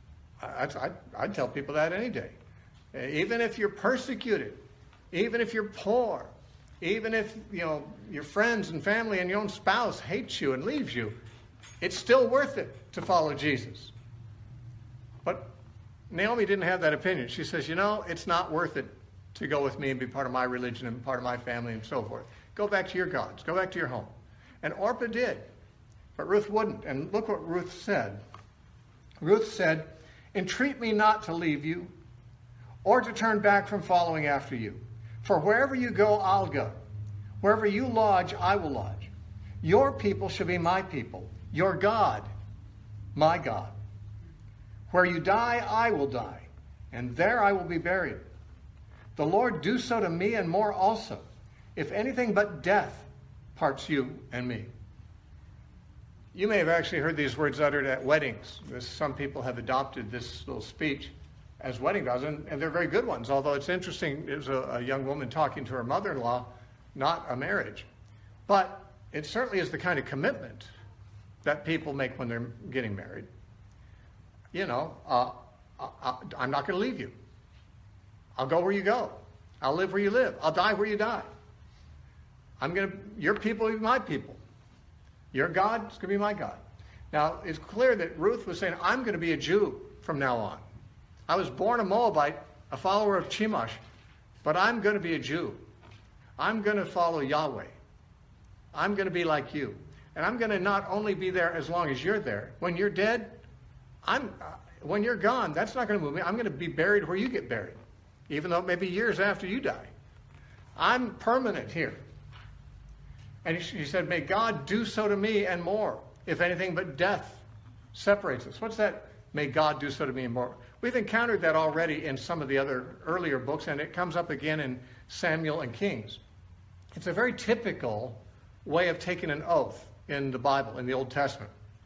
I'd tell people that any day. Even if you're persecuted, even if you're poor, even if, your friends and family and your own spouse hates you and leaves you, it's still worth it to follow Jesus. But Naomi didn't have that opinion. She says, it's not worth it to go with me and be part of my religion and part of my family and so forth. Go back to your gods. Go back to your home. And Orpah did. But Ruth wouldn't. And look what Ruth said. Ruth said, "Entreat me not to leave you or to turn back from following after you. For wherever you go, I'll go. Wherever you lodge, I will lodge. Your people shall be my people. Your God, my God. Where you die, I will die, and there I will be buried. The Lord do so to me and more also, if anything but death parts you and me." You may have actually heard these words uttered at weddings. Some people have adopted this little speech as wedding vows, and they're very good ones, although it's interesting. It was a young woman talking to her mother-in-law, not a marriage. But it certainly is the kind of commitment that people make when they're getting married. I'm not going to leave you. I'll go where you go. I'll live where you live. I'll die where you die. Your people will be my people. Your God is going to be my God. Now, it's clear that Ruth was saying, I'm going to be a Jew from now on. I was born a Moabite, a follower of Chemosh, but I'm going to be a Jew. I'm going to follow Yahweh. I'm going to be like you. And I'm going to not only be there as long as you're there. When you're dead, when you're gone, that's not going to move me. I'm going to be buried where you get buried, even though it may be years after you die. I'm permanent here. And he said, "May God do so to me and more, if anything but death separates us." What's that? May God do so to me and more. We've encountered that already in some of the other earlier books, and it comes up again in Samuel and Kings. It's a very typical way of taking an oath in the Bible, in the Old Testament.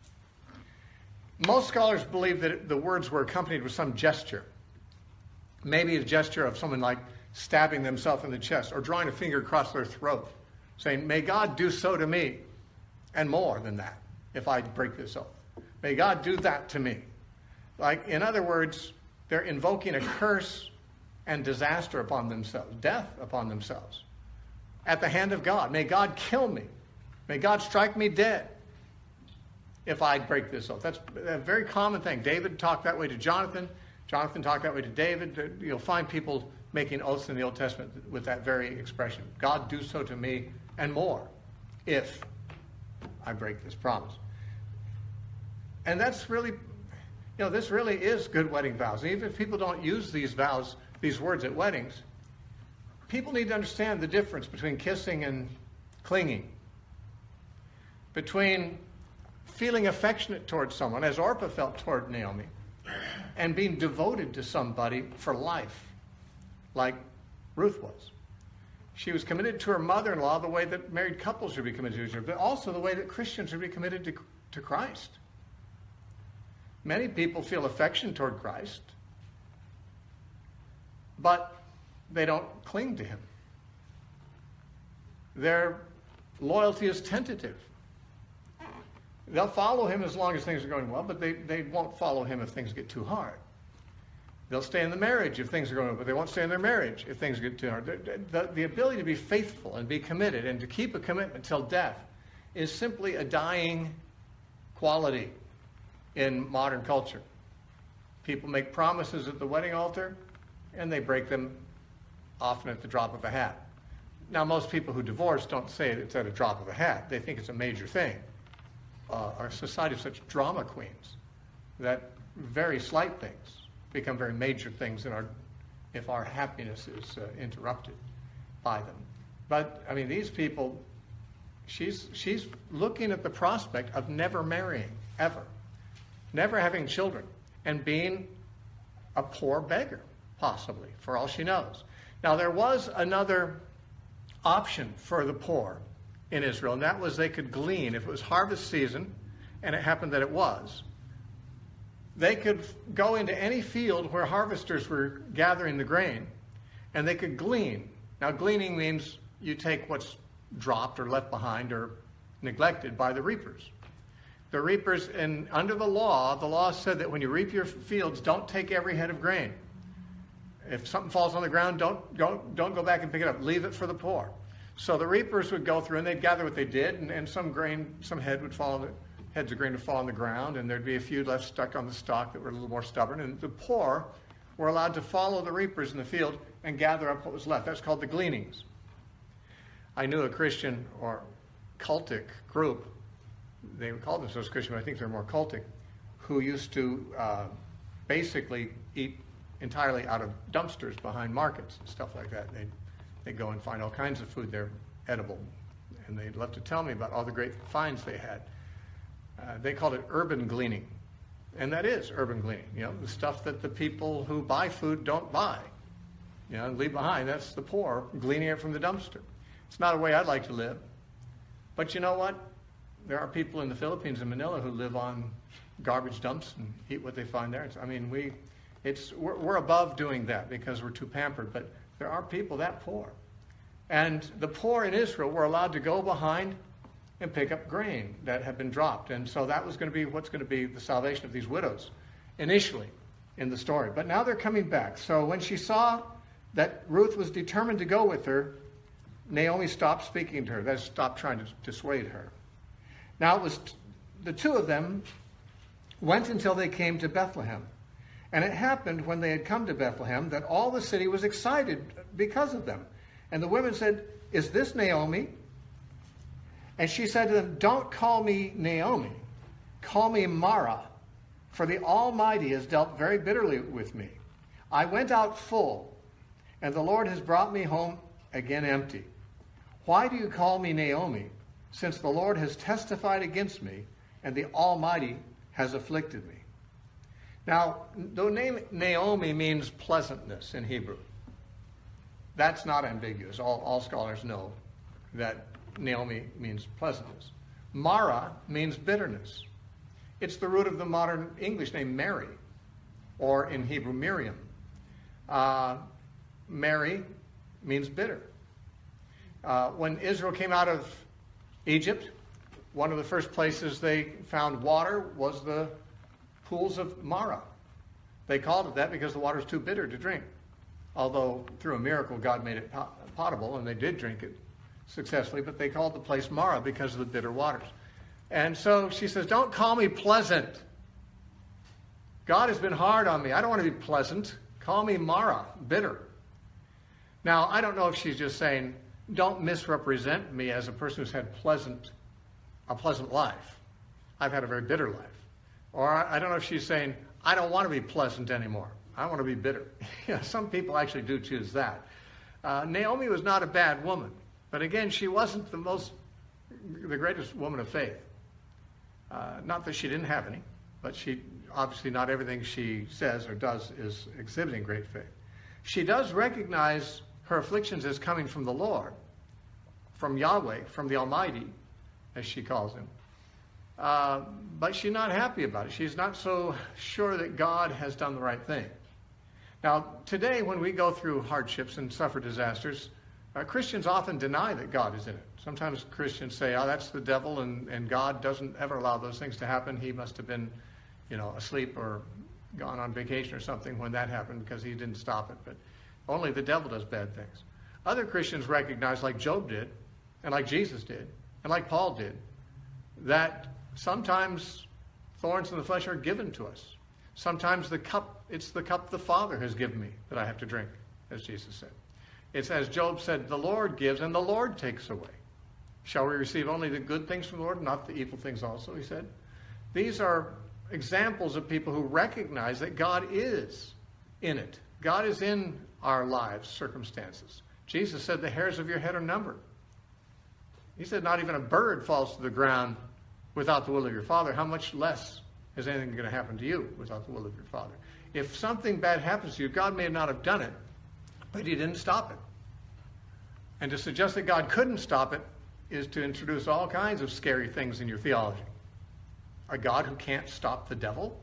Most scholars believe that the words were accompanied with some gesture. Maybe a gesture of someone like stabbing themselves in the chest or drawing a finger across their throat, saying, "May God do so to me and more than that if I break this oath. May God do that to me." Like, in other words, they're invoking a curse and disaster upon themselves, death upon themselves, at the hand of God. May God kill me. May God strike me dead if I break this oath. That's a very common thing. David talked that way to Jonathan. Jonathan talked that way to David. You'll find people making oaths in the Old Testament with that very expression. God do so to me and more if I break this promise. And that's really, this really is good wedding vows. And even if people don't use these vows, these words at weddings, people need to understand the difference between kissing and clinging, between feeling affectionate towards someone, as Orpah felt toward Naomi, and being devoted to somebody for life, like Ruth was. She was committed to her mother-in-law the way that married couples should be committed to each other, but also the way that Christians should be committed to Christ. Many people feel affection toward Christ, but they don't cling to him. Their loyalty is tentative. They'll follow him as long as things are going well, but they won't follow him if things get too hard. They'll stay in the marriage if things are going well, but they won't stay in their marriage if things get too hard. The ability to be faithful and be committed and to keep a commitment till death is simply a dying quality in modern culture. People make promises at the wedding altar, and they break them often at the drop of a hat. Now, most people who divorce don't say it's at a drop of a hat. They think it's a major thing. Our society is such drama queens that very slight things become very major things if our happiness is interrupted by them. But, I mean, these people, she's looking at the prospect of never marrying, ever. Never having children, and being a poor beggar, possibly, for all she knows. Now, there was another option for the poor in Israel, and that was they could glean. If it was harvest season, and it happened that it was, they could go into any field where harvesters were gathering the grain, and they could glean. Now, gleaning means you take what's dropped or left behind or neglected by the reapers. The reapers, and under the law said that when you reap your fields, don't take every head of grain. If something falls on the ground, don't go back and pick it up. Leave it for the poor. So the reapers would go through and they'd gather what they did, and some heads of grain would fall on the ground, and there'd be a few left stuck on the stalk that were a little more stubborn. And the poor were allowed to follow the reapers in the field and gather up what was left. That's called the gleanings. I knew a Christian or cultic group, they would call themselves Christian, but I think they're more cultic, who used to basically eat entirely out of dumpsters behind markets and stuff like that. They'd go and find all kinds of food there edible, and they'd love to tell me about all the great finds they had. They called it urban gleaning, and that is urban gleaning. You know, the stuff that the people who buy food don't buy, you know, and leave behind. That's the poor gleaning it from the dumpster. It's not a way I'd like to live, but you know what? There are people in the Philippines and Manila who live on garbage dumps and eat what they find there. We're above doing that because we're too pampered, but there are people that poor. And the poor in Israel were allowed to go behind and pick up grain that had been dropped. And so that was going to be what's going to be the salvation of these widows initially in the story. But now they're coming back. So when she saw that Ruth was determined to go with her, Naomi stopped speaking to her. That is, stopped trying to dissuade her. Now it was the two of them went until they came to Bethlehem. And it happened when they had come to Bethlehem that all the city was excited because of them. And the women said, "Is this Naomi?" And she said to them, "Don't call me Naomi. Call me Mara, for the Almighty has dealt very bitterly with me. I went out full, and the Lord has brought me home again empty. Why do you call me Naomi, since the Lord has testified against me, and the Almighty has afflicted me?" Now, the name Naomi means pleasantness in Hebrew. That's not ambiguous. All scholars know that Naomi means pleasantness. Mara means bitterness. It's the root of the modern English name Mary, or in Hebrew Miriam. Mary means bitter. When Israel came out of Egypt, one of the first places they found water was the pools of Mara. They called it that because the water was too bitter to drink. Although through a miracle God made it potable, and they did drink it successfully, but they called the place Mara because of the bitter waters. And so she says, "Don't call me pleasant. God has been hard on me. I don't want to be pleasant. Call me Mara, bitter." Now, I don't know if she's just saying, don't misrepresent me as a person who's had a pleasant life. I've had a very bitter life. Or I don't know if she's saying, I don't want to be pleasant anymore. I want to be bitter. Some people actually do choose that. Naomi was not a bad woman. But again, she wasn't the greatest woman of faith. Not that she didn't have any, but obviously not everything she says or does is exhibiting great faith. She does recognize her afflictions as coming from the Lord, from Yahweh, from the Almighty, as she calls him. But she's not happy about it. She's not so sure that God has done the right thing. Now, today when we go through hardships and suffer disasters, Christians often deny that God is in it. Sometimes Christians say, that's the devil, and God doesn't ever allow those things to happen. He must have been, asleep or gone on vacation or something when that happened because he didn't stop it. But only the devil does bad things. Other Christians recognize, like Job did, and like Jesus did, and like Paul did, that sometimes thorns in the flesh are given to us. Sometimes it's the cup the Father has given me that I have to drink, as Jesus said. It's as Job said, the Lord gives and the Lord takes away. Shall we receive only the good things from the Lord, not the evil things also, he said. These are examples of people who recognize that God is in it. God is in our lives, circumstances. Jesus said the hairs of your head are numbered. He said not even a bird falls to the ground without the will of your Father. How much less is anything going to happen to you without the will of your Father? If something bad happens to you, God may not have done it, but he didn't stop it. And to suggest that God couldn't stop it is to introduce all kinds of scary things in your theology. A God who can't stop the devil?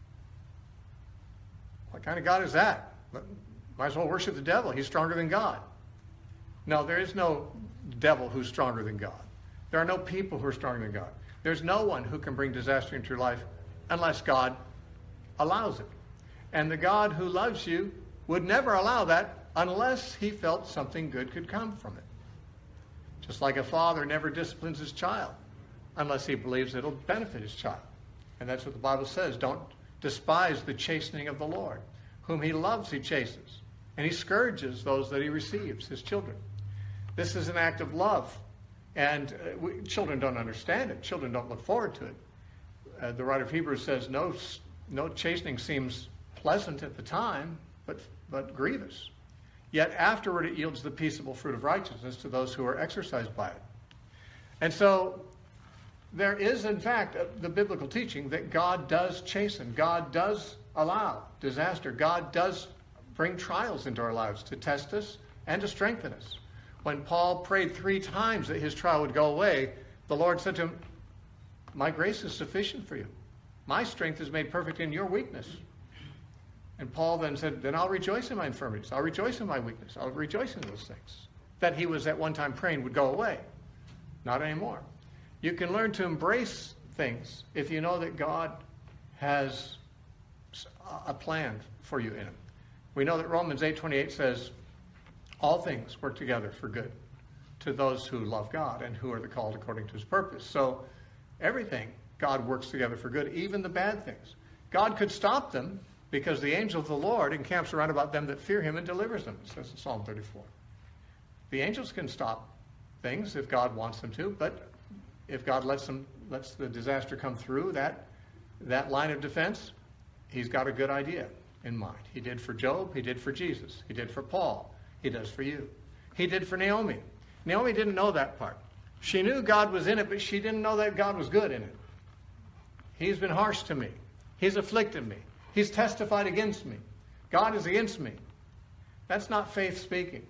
What kind of God is that? Might as well worship the devil. He's stronger than God. No, there is no devil who's stronger than God. There are no people who are stronger than God. There's no one who can bring disaster into your life unless God allows it. And the God who loves you would never allow that unless he felt something good could come from it. Just like a father never disciplines his child unless he believes it'll benefit his child. And that's what the Bible says. Don't despise the chastening of the Lord. Whom he loves, he chastens. And he scourges those that he receives, his children. This is an act of love. And children don't understand it. Children don't look forward to it. The writer of Hebrews says, no chastening seems pleasant at the time, but grievous. Yet afterward it yields the peaceable fruit of righteousness to those who are exercised by it. And so there is, in fact, the biblical teaching that God does chasten. God does allow disaster. God does bring trials into our lives to test us and to strengthen us. When Paul prayed 3 times that his trial would go away, the Lord said to him, my grace is sufficient for you. My strength is made perfect in your weakness. And Paul then said, then I'll rejoice in my infirmities. I'll rejoice in my weakness. I'll rejoice in those things that he was at one time praying would go away. Not anymore. You can learn to embrace things if you know that God has a plan for you in it. We know that Romans 8:28 says, all things work together for good to those who love God and who are the called according to his purpose. So everything God works together for good, even the bad things. God could stop them because the angel of the Lord encamps around about them that fear him and delivers them, it says in Psalm 34. The angels can stop things if God wants them to, but if God lets the disaster come through that line of defense, he's got a good idea in mind. He did for Job, he did for Jesus, he did for Paul, he does for you. He did for Naomi. Naomi didn't know that part. She knew God was in it, but she didn't know that God was good in it. He's been harsh to me. He's afflicted me. He's testified against me. God is against me. That's not faith speaking.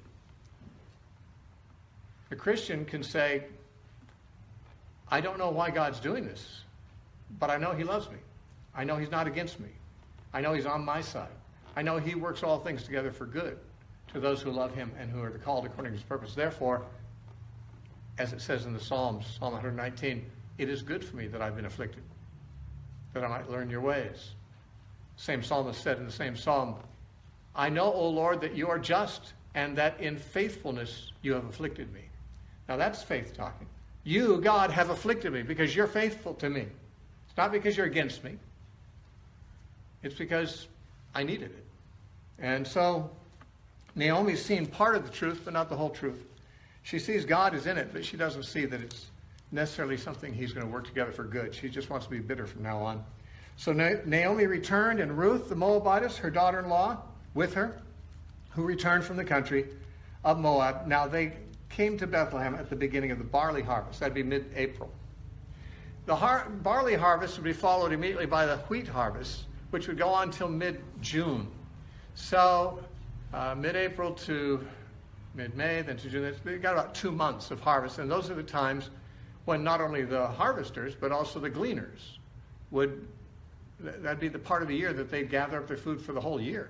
The Christian can say, I don't know why God's doing this, but I know he loves me. I know he's not against me. I know he's on my side. I know he works all things together for good to those who love him and who are called according to his purpose. Therefore, as it says in the Psalms, Psalm 119, it is good for me that I've been afflicted, that I might learn your ways. Same psalmist said in the same psalm, I know, O Lord, that you are just and that in faithfulness you have afflicted me. Now that's faith talking. You, God, have afflicted me because you're faithful to me. It's not because you're against me. It's because I needed it. And so Naomi's seen part of the truth, but not the whole truth. She sees God is in it, but she doesn't see that it's necessarily something he's going to work together for good. She just wants to be bitter from now on. So Naomi returned, and Ruth, the Moabitess, her daughter-in-law, with her, who returned from the country of Moab. Now they came to Bethlehem at the beginning of the barley harvest. That'd be mid-April. The barley harvest would be followed immediately by the wheat harvest, which would go on till mid-June. So mid-April to mid-May, then to June, they've got about 2 months of harvest. And those are the times when not only the harvesters, but also the gleaners that'd be the part of the year that they'd gather up their food for the whole year.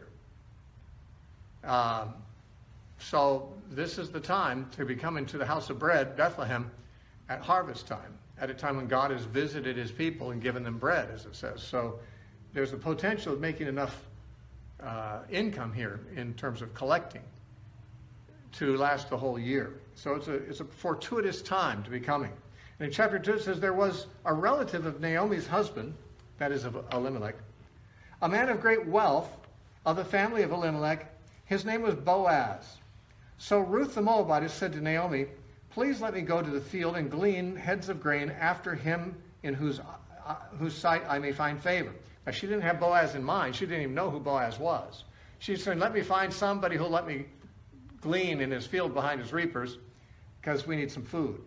So this is the time to be coming to the house of bread, Bethlehem, at harvest time, at a time when God has visited his people and given them bread, as it says. So there's the potential of making enough income here in terms of collecting to last the whole year. So it's a fortuitous time to be coming. And in chapter 2 it says, there was a relative of Naomi's husband, that is of Elimelech, a man of great wealth of the family of Elimelech. His name was Boaz. So Ruth the Moabitess said to Naomi, please let me go to the field and glean heads of grain after him in whose sight I may find favor. Now, she didn't have Boaz in mind. She didn't even know who Boaz was. She said, let me find somebody who'll let me glean in his field behind his reapers, because we need some food.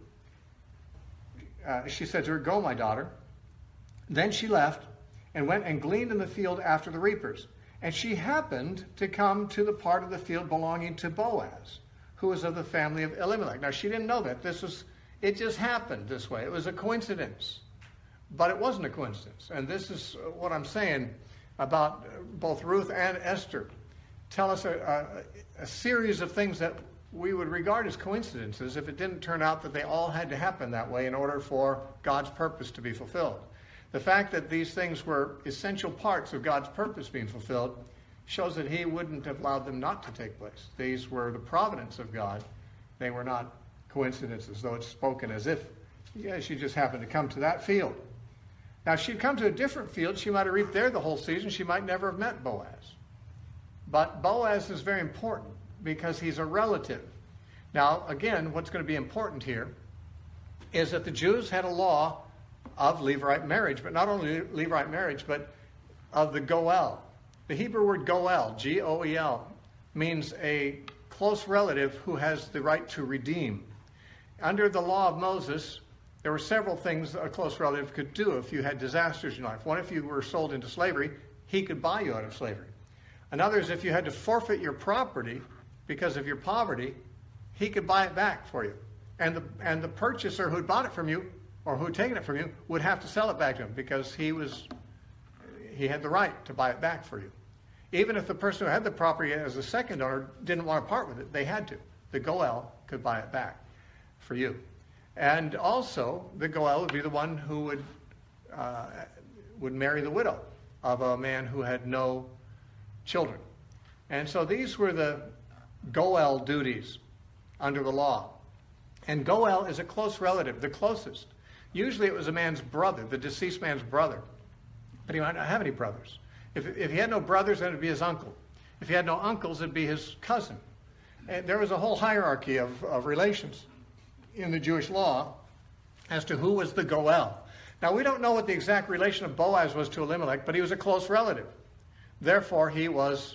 She said to her, go, my daughter. Then she left and went and gleaned in the field after the reapers. And she happened to come to the part of the field belonging to Boaz, who was of the family of Elimelech. Now, she didn't know that. It just happened this way. It was a coincidence. But it wasn't a coincidence. And this is what I'm saying about both Ruth and Esther. Tell us a series of things that we would regard as coincidences if it didn't turn out that they all had to happen that way in order for God's purpose to be fulfilled. The fact that these things were essential parts of God's purpose being fulfilled shows that he wouldn't have allowed them not to take place. These were the providence of God. They were not coincidences, though it's spoken as if, she just happened to come to that field. Now, if she'd come to a different field, she might have reaped there the whole season. She might never have met Boaz. But Boaz is very important because he's a relative. Now, again, what's going to be important here is that the Jews had a law of Levirate marriage, but not only Levirate marriage, but of the Goel. The Hebrew word Goel, G-O-E-L, means a close relative who has the right to redeem. Under the law of Moses, there were several things a close relative could do if you had disasters in your life. One, if you were sold into slavery, he could buy you out of slavery. Another is if you had to forfeit your property because of your poverty, he could buy it back for you. And the purchaser who'd bought it from you or who'd taken it from you would have to sell it back to him because he had the right to buy it back for you. Even if the person who had the property as a second owner didn't want to part with it, they had to. The Goel could buy it back for you. And also, the Goel would be the one who would marry the widow of a man who had no children. And so these were the Goel duties under the law. And Goel is a close relative, the closest. Usually it was a man's brother, the deceased man's brother. But he might not have any brothers. If he had no brothers, then it would be his uncle. If he had no uncles, it would be his cousin. And there was a whole hierarchy of relations in the Jewish law as to who was the Goel. Now, we don't know what the exact relation of Boaz was to Elimelech, but he was a close relative. Therefore, he was,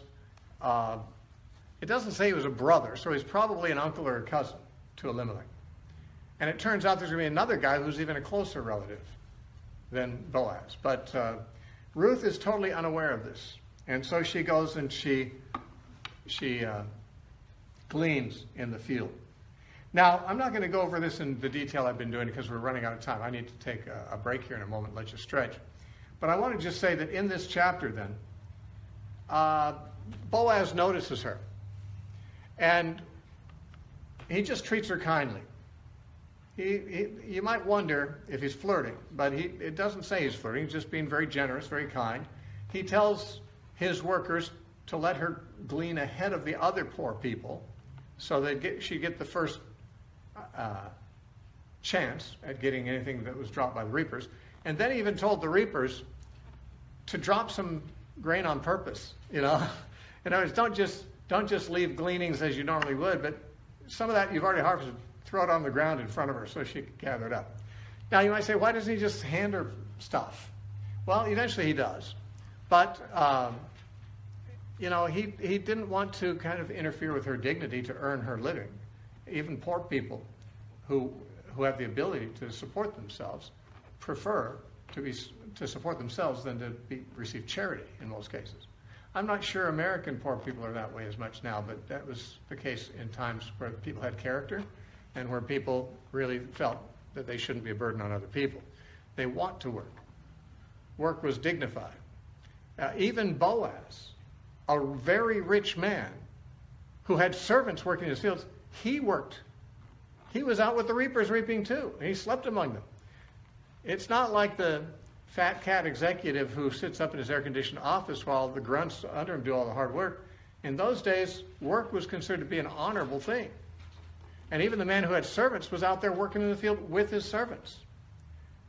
it doesn't say he was a brother, so he's probably an uncle or a cousin to Elimelech. And it turns out there's going to be another guy who's even a closer relative than Boaz. But Ruth is totally unaware of this. And so she goes and she gleans in the field. Now, I'm not going to go over this in the detail I've been doing because we're running out of time. I need to take a break here in a moment, let you stretch. But I want to just say that in this chapter then, Boaz notices her. And he just treats her kindly. You might wonder if he's flirting, but it doesn't say he's flirting. He's just being very generous, very kind. He tells his workers to let her glean ahead of the other poor people so that she'd get the first chance at getting anything that was dropped by the reapers. And then he even told the reapers to drop some grain on purpose, In other words, don't just leave gleanings as you normally would, but some of that you've already harvested, throw it on the ground in front of her so she can gather it up. Now you might say, why doesn't he just hand her stuff? Well, eventually he does. But, he didn't want to kind of interfere with her dignity to earn her living. Even poor people who have the ability to support themselves prefer to support themselves than to receive charity in most cases. I'm not sure American poor people are that way as much now, but that was the case in times where people had character and where people really felt that they shouldn't be a burden on other people. They want to work. Work was dignified. Even Boaz, a very rich man who had servants working in his fields, he worked. He was out with the reapers reaping too, and he slept among them. It's not like the fat cat executive who sits up in his air-conditioned office while the grunts under him do all the hard work. In those days, work was considered to be an honorable thing. And even the man who had servants was out there working in the field with his servants.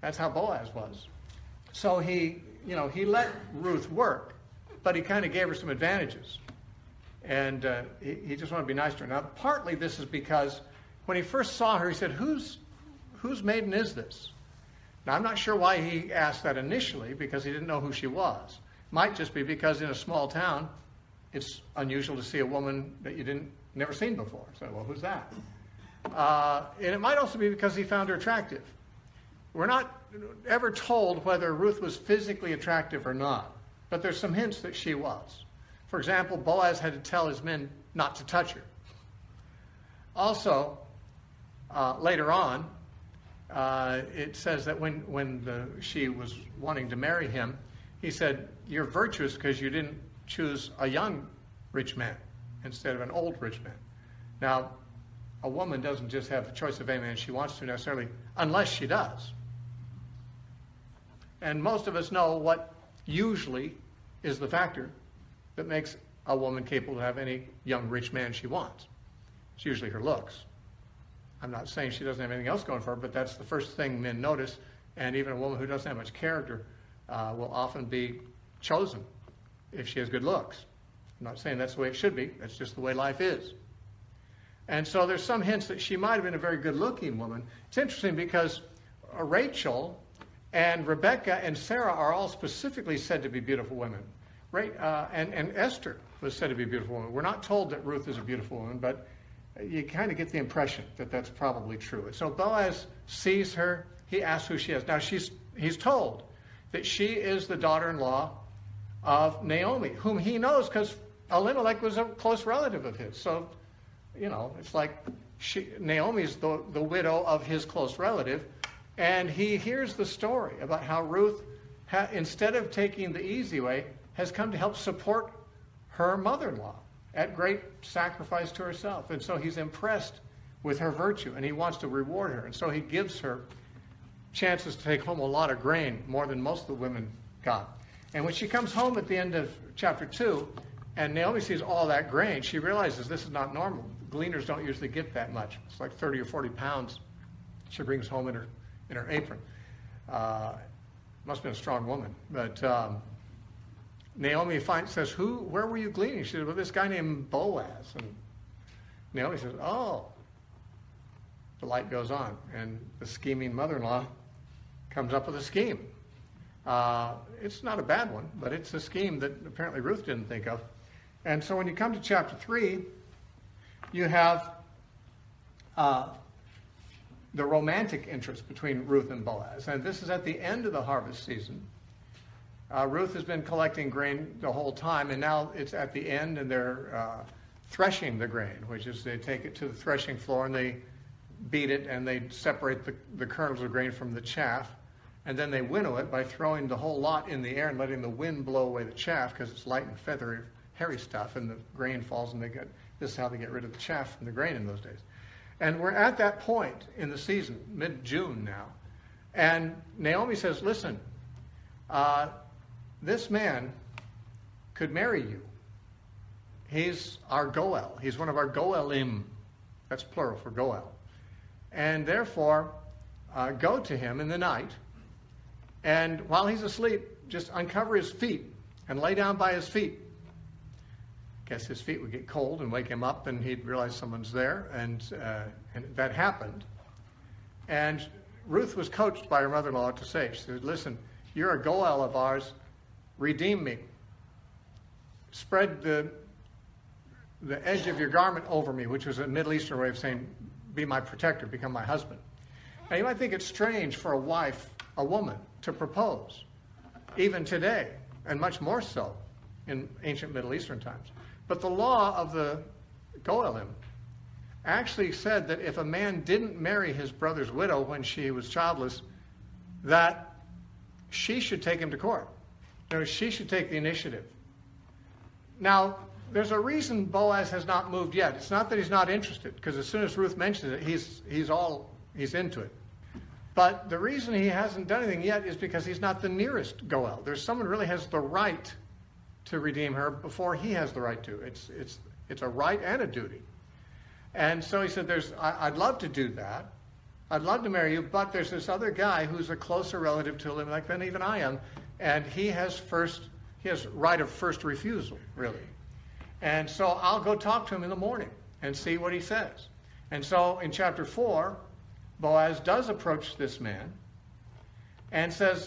That's how Boaz was. So he let Ruth work, but he kind of gave her some advantages. And he just wanted to be nice to her. Now, partly this is because when he first saw her, he said, whose maiden is this? Now, I'm not sure why he asked that initially, because he didn't know who she was. Might just be because in a small town, it's unusual to see a woman that you never seen before. So, well, who's that? And it might also be because he found her attractive. We're not ever told whether Ruth was physically attractive or not, but there's some hints that she was. For example, Boaz had to tell his men not to touch her. Also, later on, it says that when she was wanting to marry him, he said, "You're virtuous because you didn't choose a young rich man instead of an old rich man." Now, a woman doesn't just have the choice of any man she wants to necessarily, unless she does. And most of us know what usually is the factor that makes a woman capable of have any young rich man she wants. It's usually her looks. I'm not saying she doesn't have anything else going for her, but that's the first thing men notice. And even a woman who doesn't have much character will often be chosen if she has good looks. I'm not saying that's the way it should be. That's just the way life is. And so there's some hints that she might have been a very good-looking woman. It's interesting because Rachel and Rebecca and Sarah are all specifically said to be beautiful women. And Esther was said to be a beautiful woman. We're not told that Ruth is a beautiful woman, but you kind of get the impression that that's probably true. And so Boaz sees her. He asks who she is. Now, he's told that she is the daughter-in-law of Naomi, whom he knows because Elimelech was a close relative of his. So, it's like Naomi's the widow of his close relative. And he hears the story about how Ruth, instead of taking the easy way, has come to help support her mother-in-law at great sacrifice to herself. And so he's impressed with her virtue, and he wants to reward her. And so he gives her chances to take home a lot of grain, more than most of the women got. And when she comes home at the end of chapter 2, and Naomi sees all that grain, she realizes this is not normal. Gleaners don't usually get that much. It's like 30 or 40 pounds she brings home in her apron. Must have been a strong woman. But Naomi says, where were you gleaning? She said, well, this guy named Boaz. And Naomi says, oh. The light goes on, and the scheming mother-in-law comes up with a scheme. It's not a bad one, but it's a scheme that apparently Ruth didn't think of. And so when you come to chapter 3, you have the romantic interest between Ruth and Boaz. And this is at the end of the harvest season. Ruth has been collecting grain the whole time, and now it's at the end, and they're threshing the grain, which is they take it to the threshing floor, and they beat it, and they separate the kernels of grain from the chaff, and then they winnow it by throwing the whole lot in the air and letting the wind blow away the chaff, because it's light and feathery, hairy stuff, and the grain falls, and this is how they get rid of the chaff from the grain in those days. And we're at that point in the season, mid-June now, and Naomi says, listen, this man could marry you. He's our Goel. He's one of our Goelim. That's plural for Goel. And therefore, go to him in the night, and while he's asleep, just uncover his feet and lay down by his feet. Guess his feet would get cold and wake him up, and he'd realize someone's there, and that happened. And Ruth was coached by her mother-in-law to say, she said, listen, you're a Goel of ours, redeem me. Spread the edge of your garment over me, which was a Middle Eastern way of saying, be my protector, become my husband. Now, you might think it's strange for a woman, to propose, even today, and much more so in ancient Middle Eastern times. But the law of the Goelim actually said that if a man didn't marry his brother's widow when she was childless, that she should take him to court. She should take the initiative. Now, there's a reason Boaz has not moved yet. It's not that he's not interested, because as soon as Ruth mentions it, he's into it. But the reason he hasn't done anything yet is because he's not the nearest Goel. There's someone who really has the right to redeem her before he has the right to. It's a right and a duty. And so he said, I'd love to do that. I'd love to marry you, but there's this other guy who's a closer relative to Elimelech than even I am, and he has right of first refusal, really. And so I'll go talk to him in the morning and see what he says. And so in chapter 4, Boaz does approach this man and says,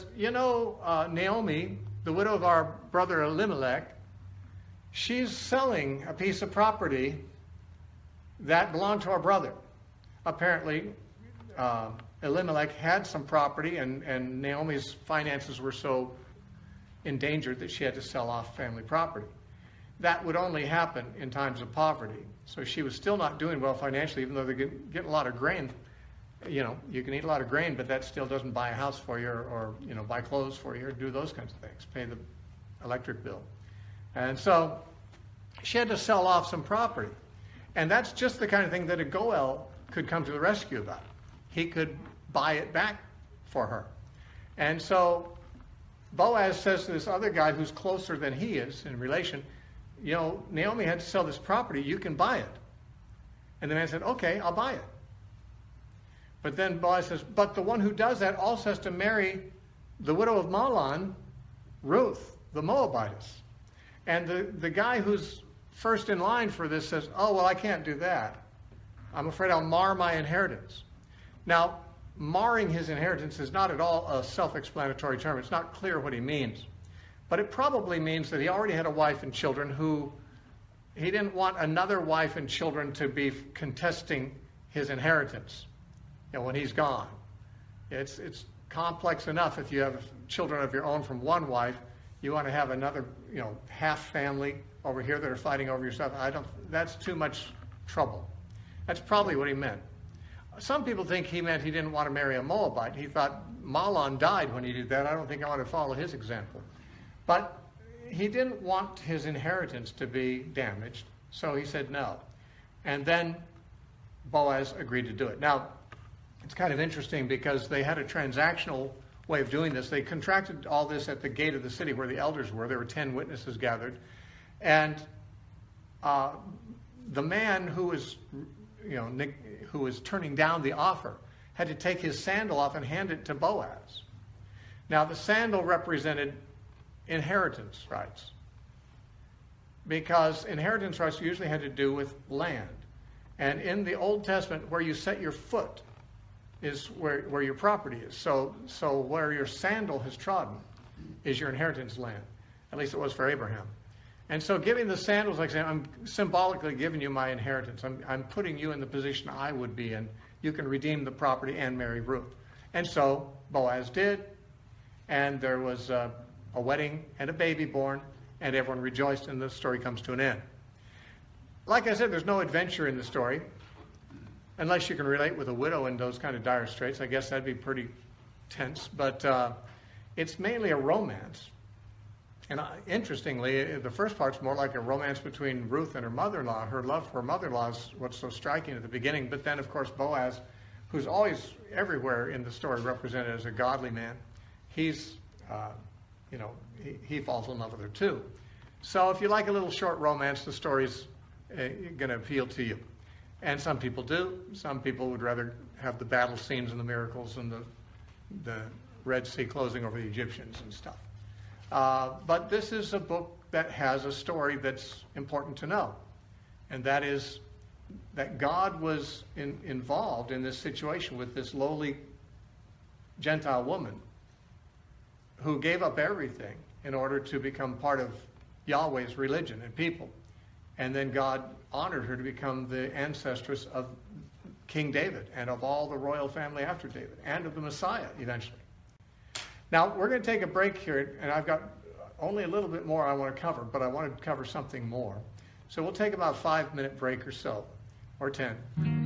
Naomi, the widow of our brother Elimelech, she's selling a piece of property that belonged to our brother. Apparently, Elimelech had some property, and Naomi's finances were so endangered that she had to sell off family property. That would only happen in times of poverty. So she was still not doing well financially, even though they're getting a lot of grain. You can eat a lot of grain, but that still doesn't buy a house for you or buy clothes for you or do those kinds of things, pay the electric bill. And so she had to sell off some property. And that's just the kind of thing that a Goel could come to the rescue about. He could buy it back for her. And so Boaz says to this other guy who's closer than he is in relation, Naomi had to sell this property, you can buy it. And the man said, okay, I'll buy it. But then Boaz says, but the one who does that also has to marry the widow of Mahlon, Ruth, the Moabitess. And the guy who's first in line for this says, oh, well, I can't do that. I'm afraid I'll mar my inheritance. Now, marring his inheritance is not at all a self-explanatory term. It's not clear what he means. But it probably means that he already had a wife and children who he didn't want another wife and children to be contesting his inheritance when he's gone. It's complex enough if you have children of your own from one wife. You want to have another, half family over here that are fighting over your stuff. That's too much trouble. That's probably what he meant. Some people think he meant he didn't want to marry a Moabite. He thought Mahlon died when he did that. I don't think I want to follow his example. But he didn't want his inheritance to be damaged, so he said no. And then Boaz agreed to do it. Now, it's kind of interesting because they had a transactional way of doing this. They contracted all this at the gate of the city where the elders were. There were 10 witnesses gathered. And the man who was turning down the offer had to take his sandal off and hand it to Boaz. Now, the sandal represented inheritance rights, because inheritance rights usually had to do with land. And in the Old Testament, where you set your foot is where your property is. So where your sandal has trodden is your inheritance land. At least it was for Abraham. And so giving the sandals, like saying, I'm symbolically giving you my inheritance. I'm putting you in the position I would be in. You can redeem the property and marry Ruth. And so Boaz did. And there was a wedding and a baby born. And everyone rejoiced, and the story comes to an end. Like I said, there's no adventure in the story. Unless you can relate with a widow in those kind of dire straits. I guess that'd be pretty tense. But it's mainly a romance. And interestingly, the first part's more like a romance between Ruth and her mother-in-law. Her love for her mother-in-law is what's so striking at the beginning. But then, of course, Boaz, who's always everywhere in the story represented as a godly man, he's, he falls in love with her too. So if you like a little short romance, the story's going to appeal to you. And some people do. Some people would rather have the battle scenes and the miracles and the Red Sea closing over the Egyptians and stuff. But this is a book that has a story that's important to know. And that is that God was involved in this situation with this lowly Gentile woman who gave up everything in order to become part of Yahweh's religion and people. And then God honored her to become the ancestress of King David and of all the royal family after David and of the Messiah eventually. Now, we're going to take a break here, and I've got only a little bit more I want to cover, but I want to cover something more. So we'll take about a 5-minute break or so, or 10.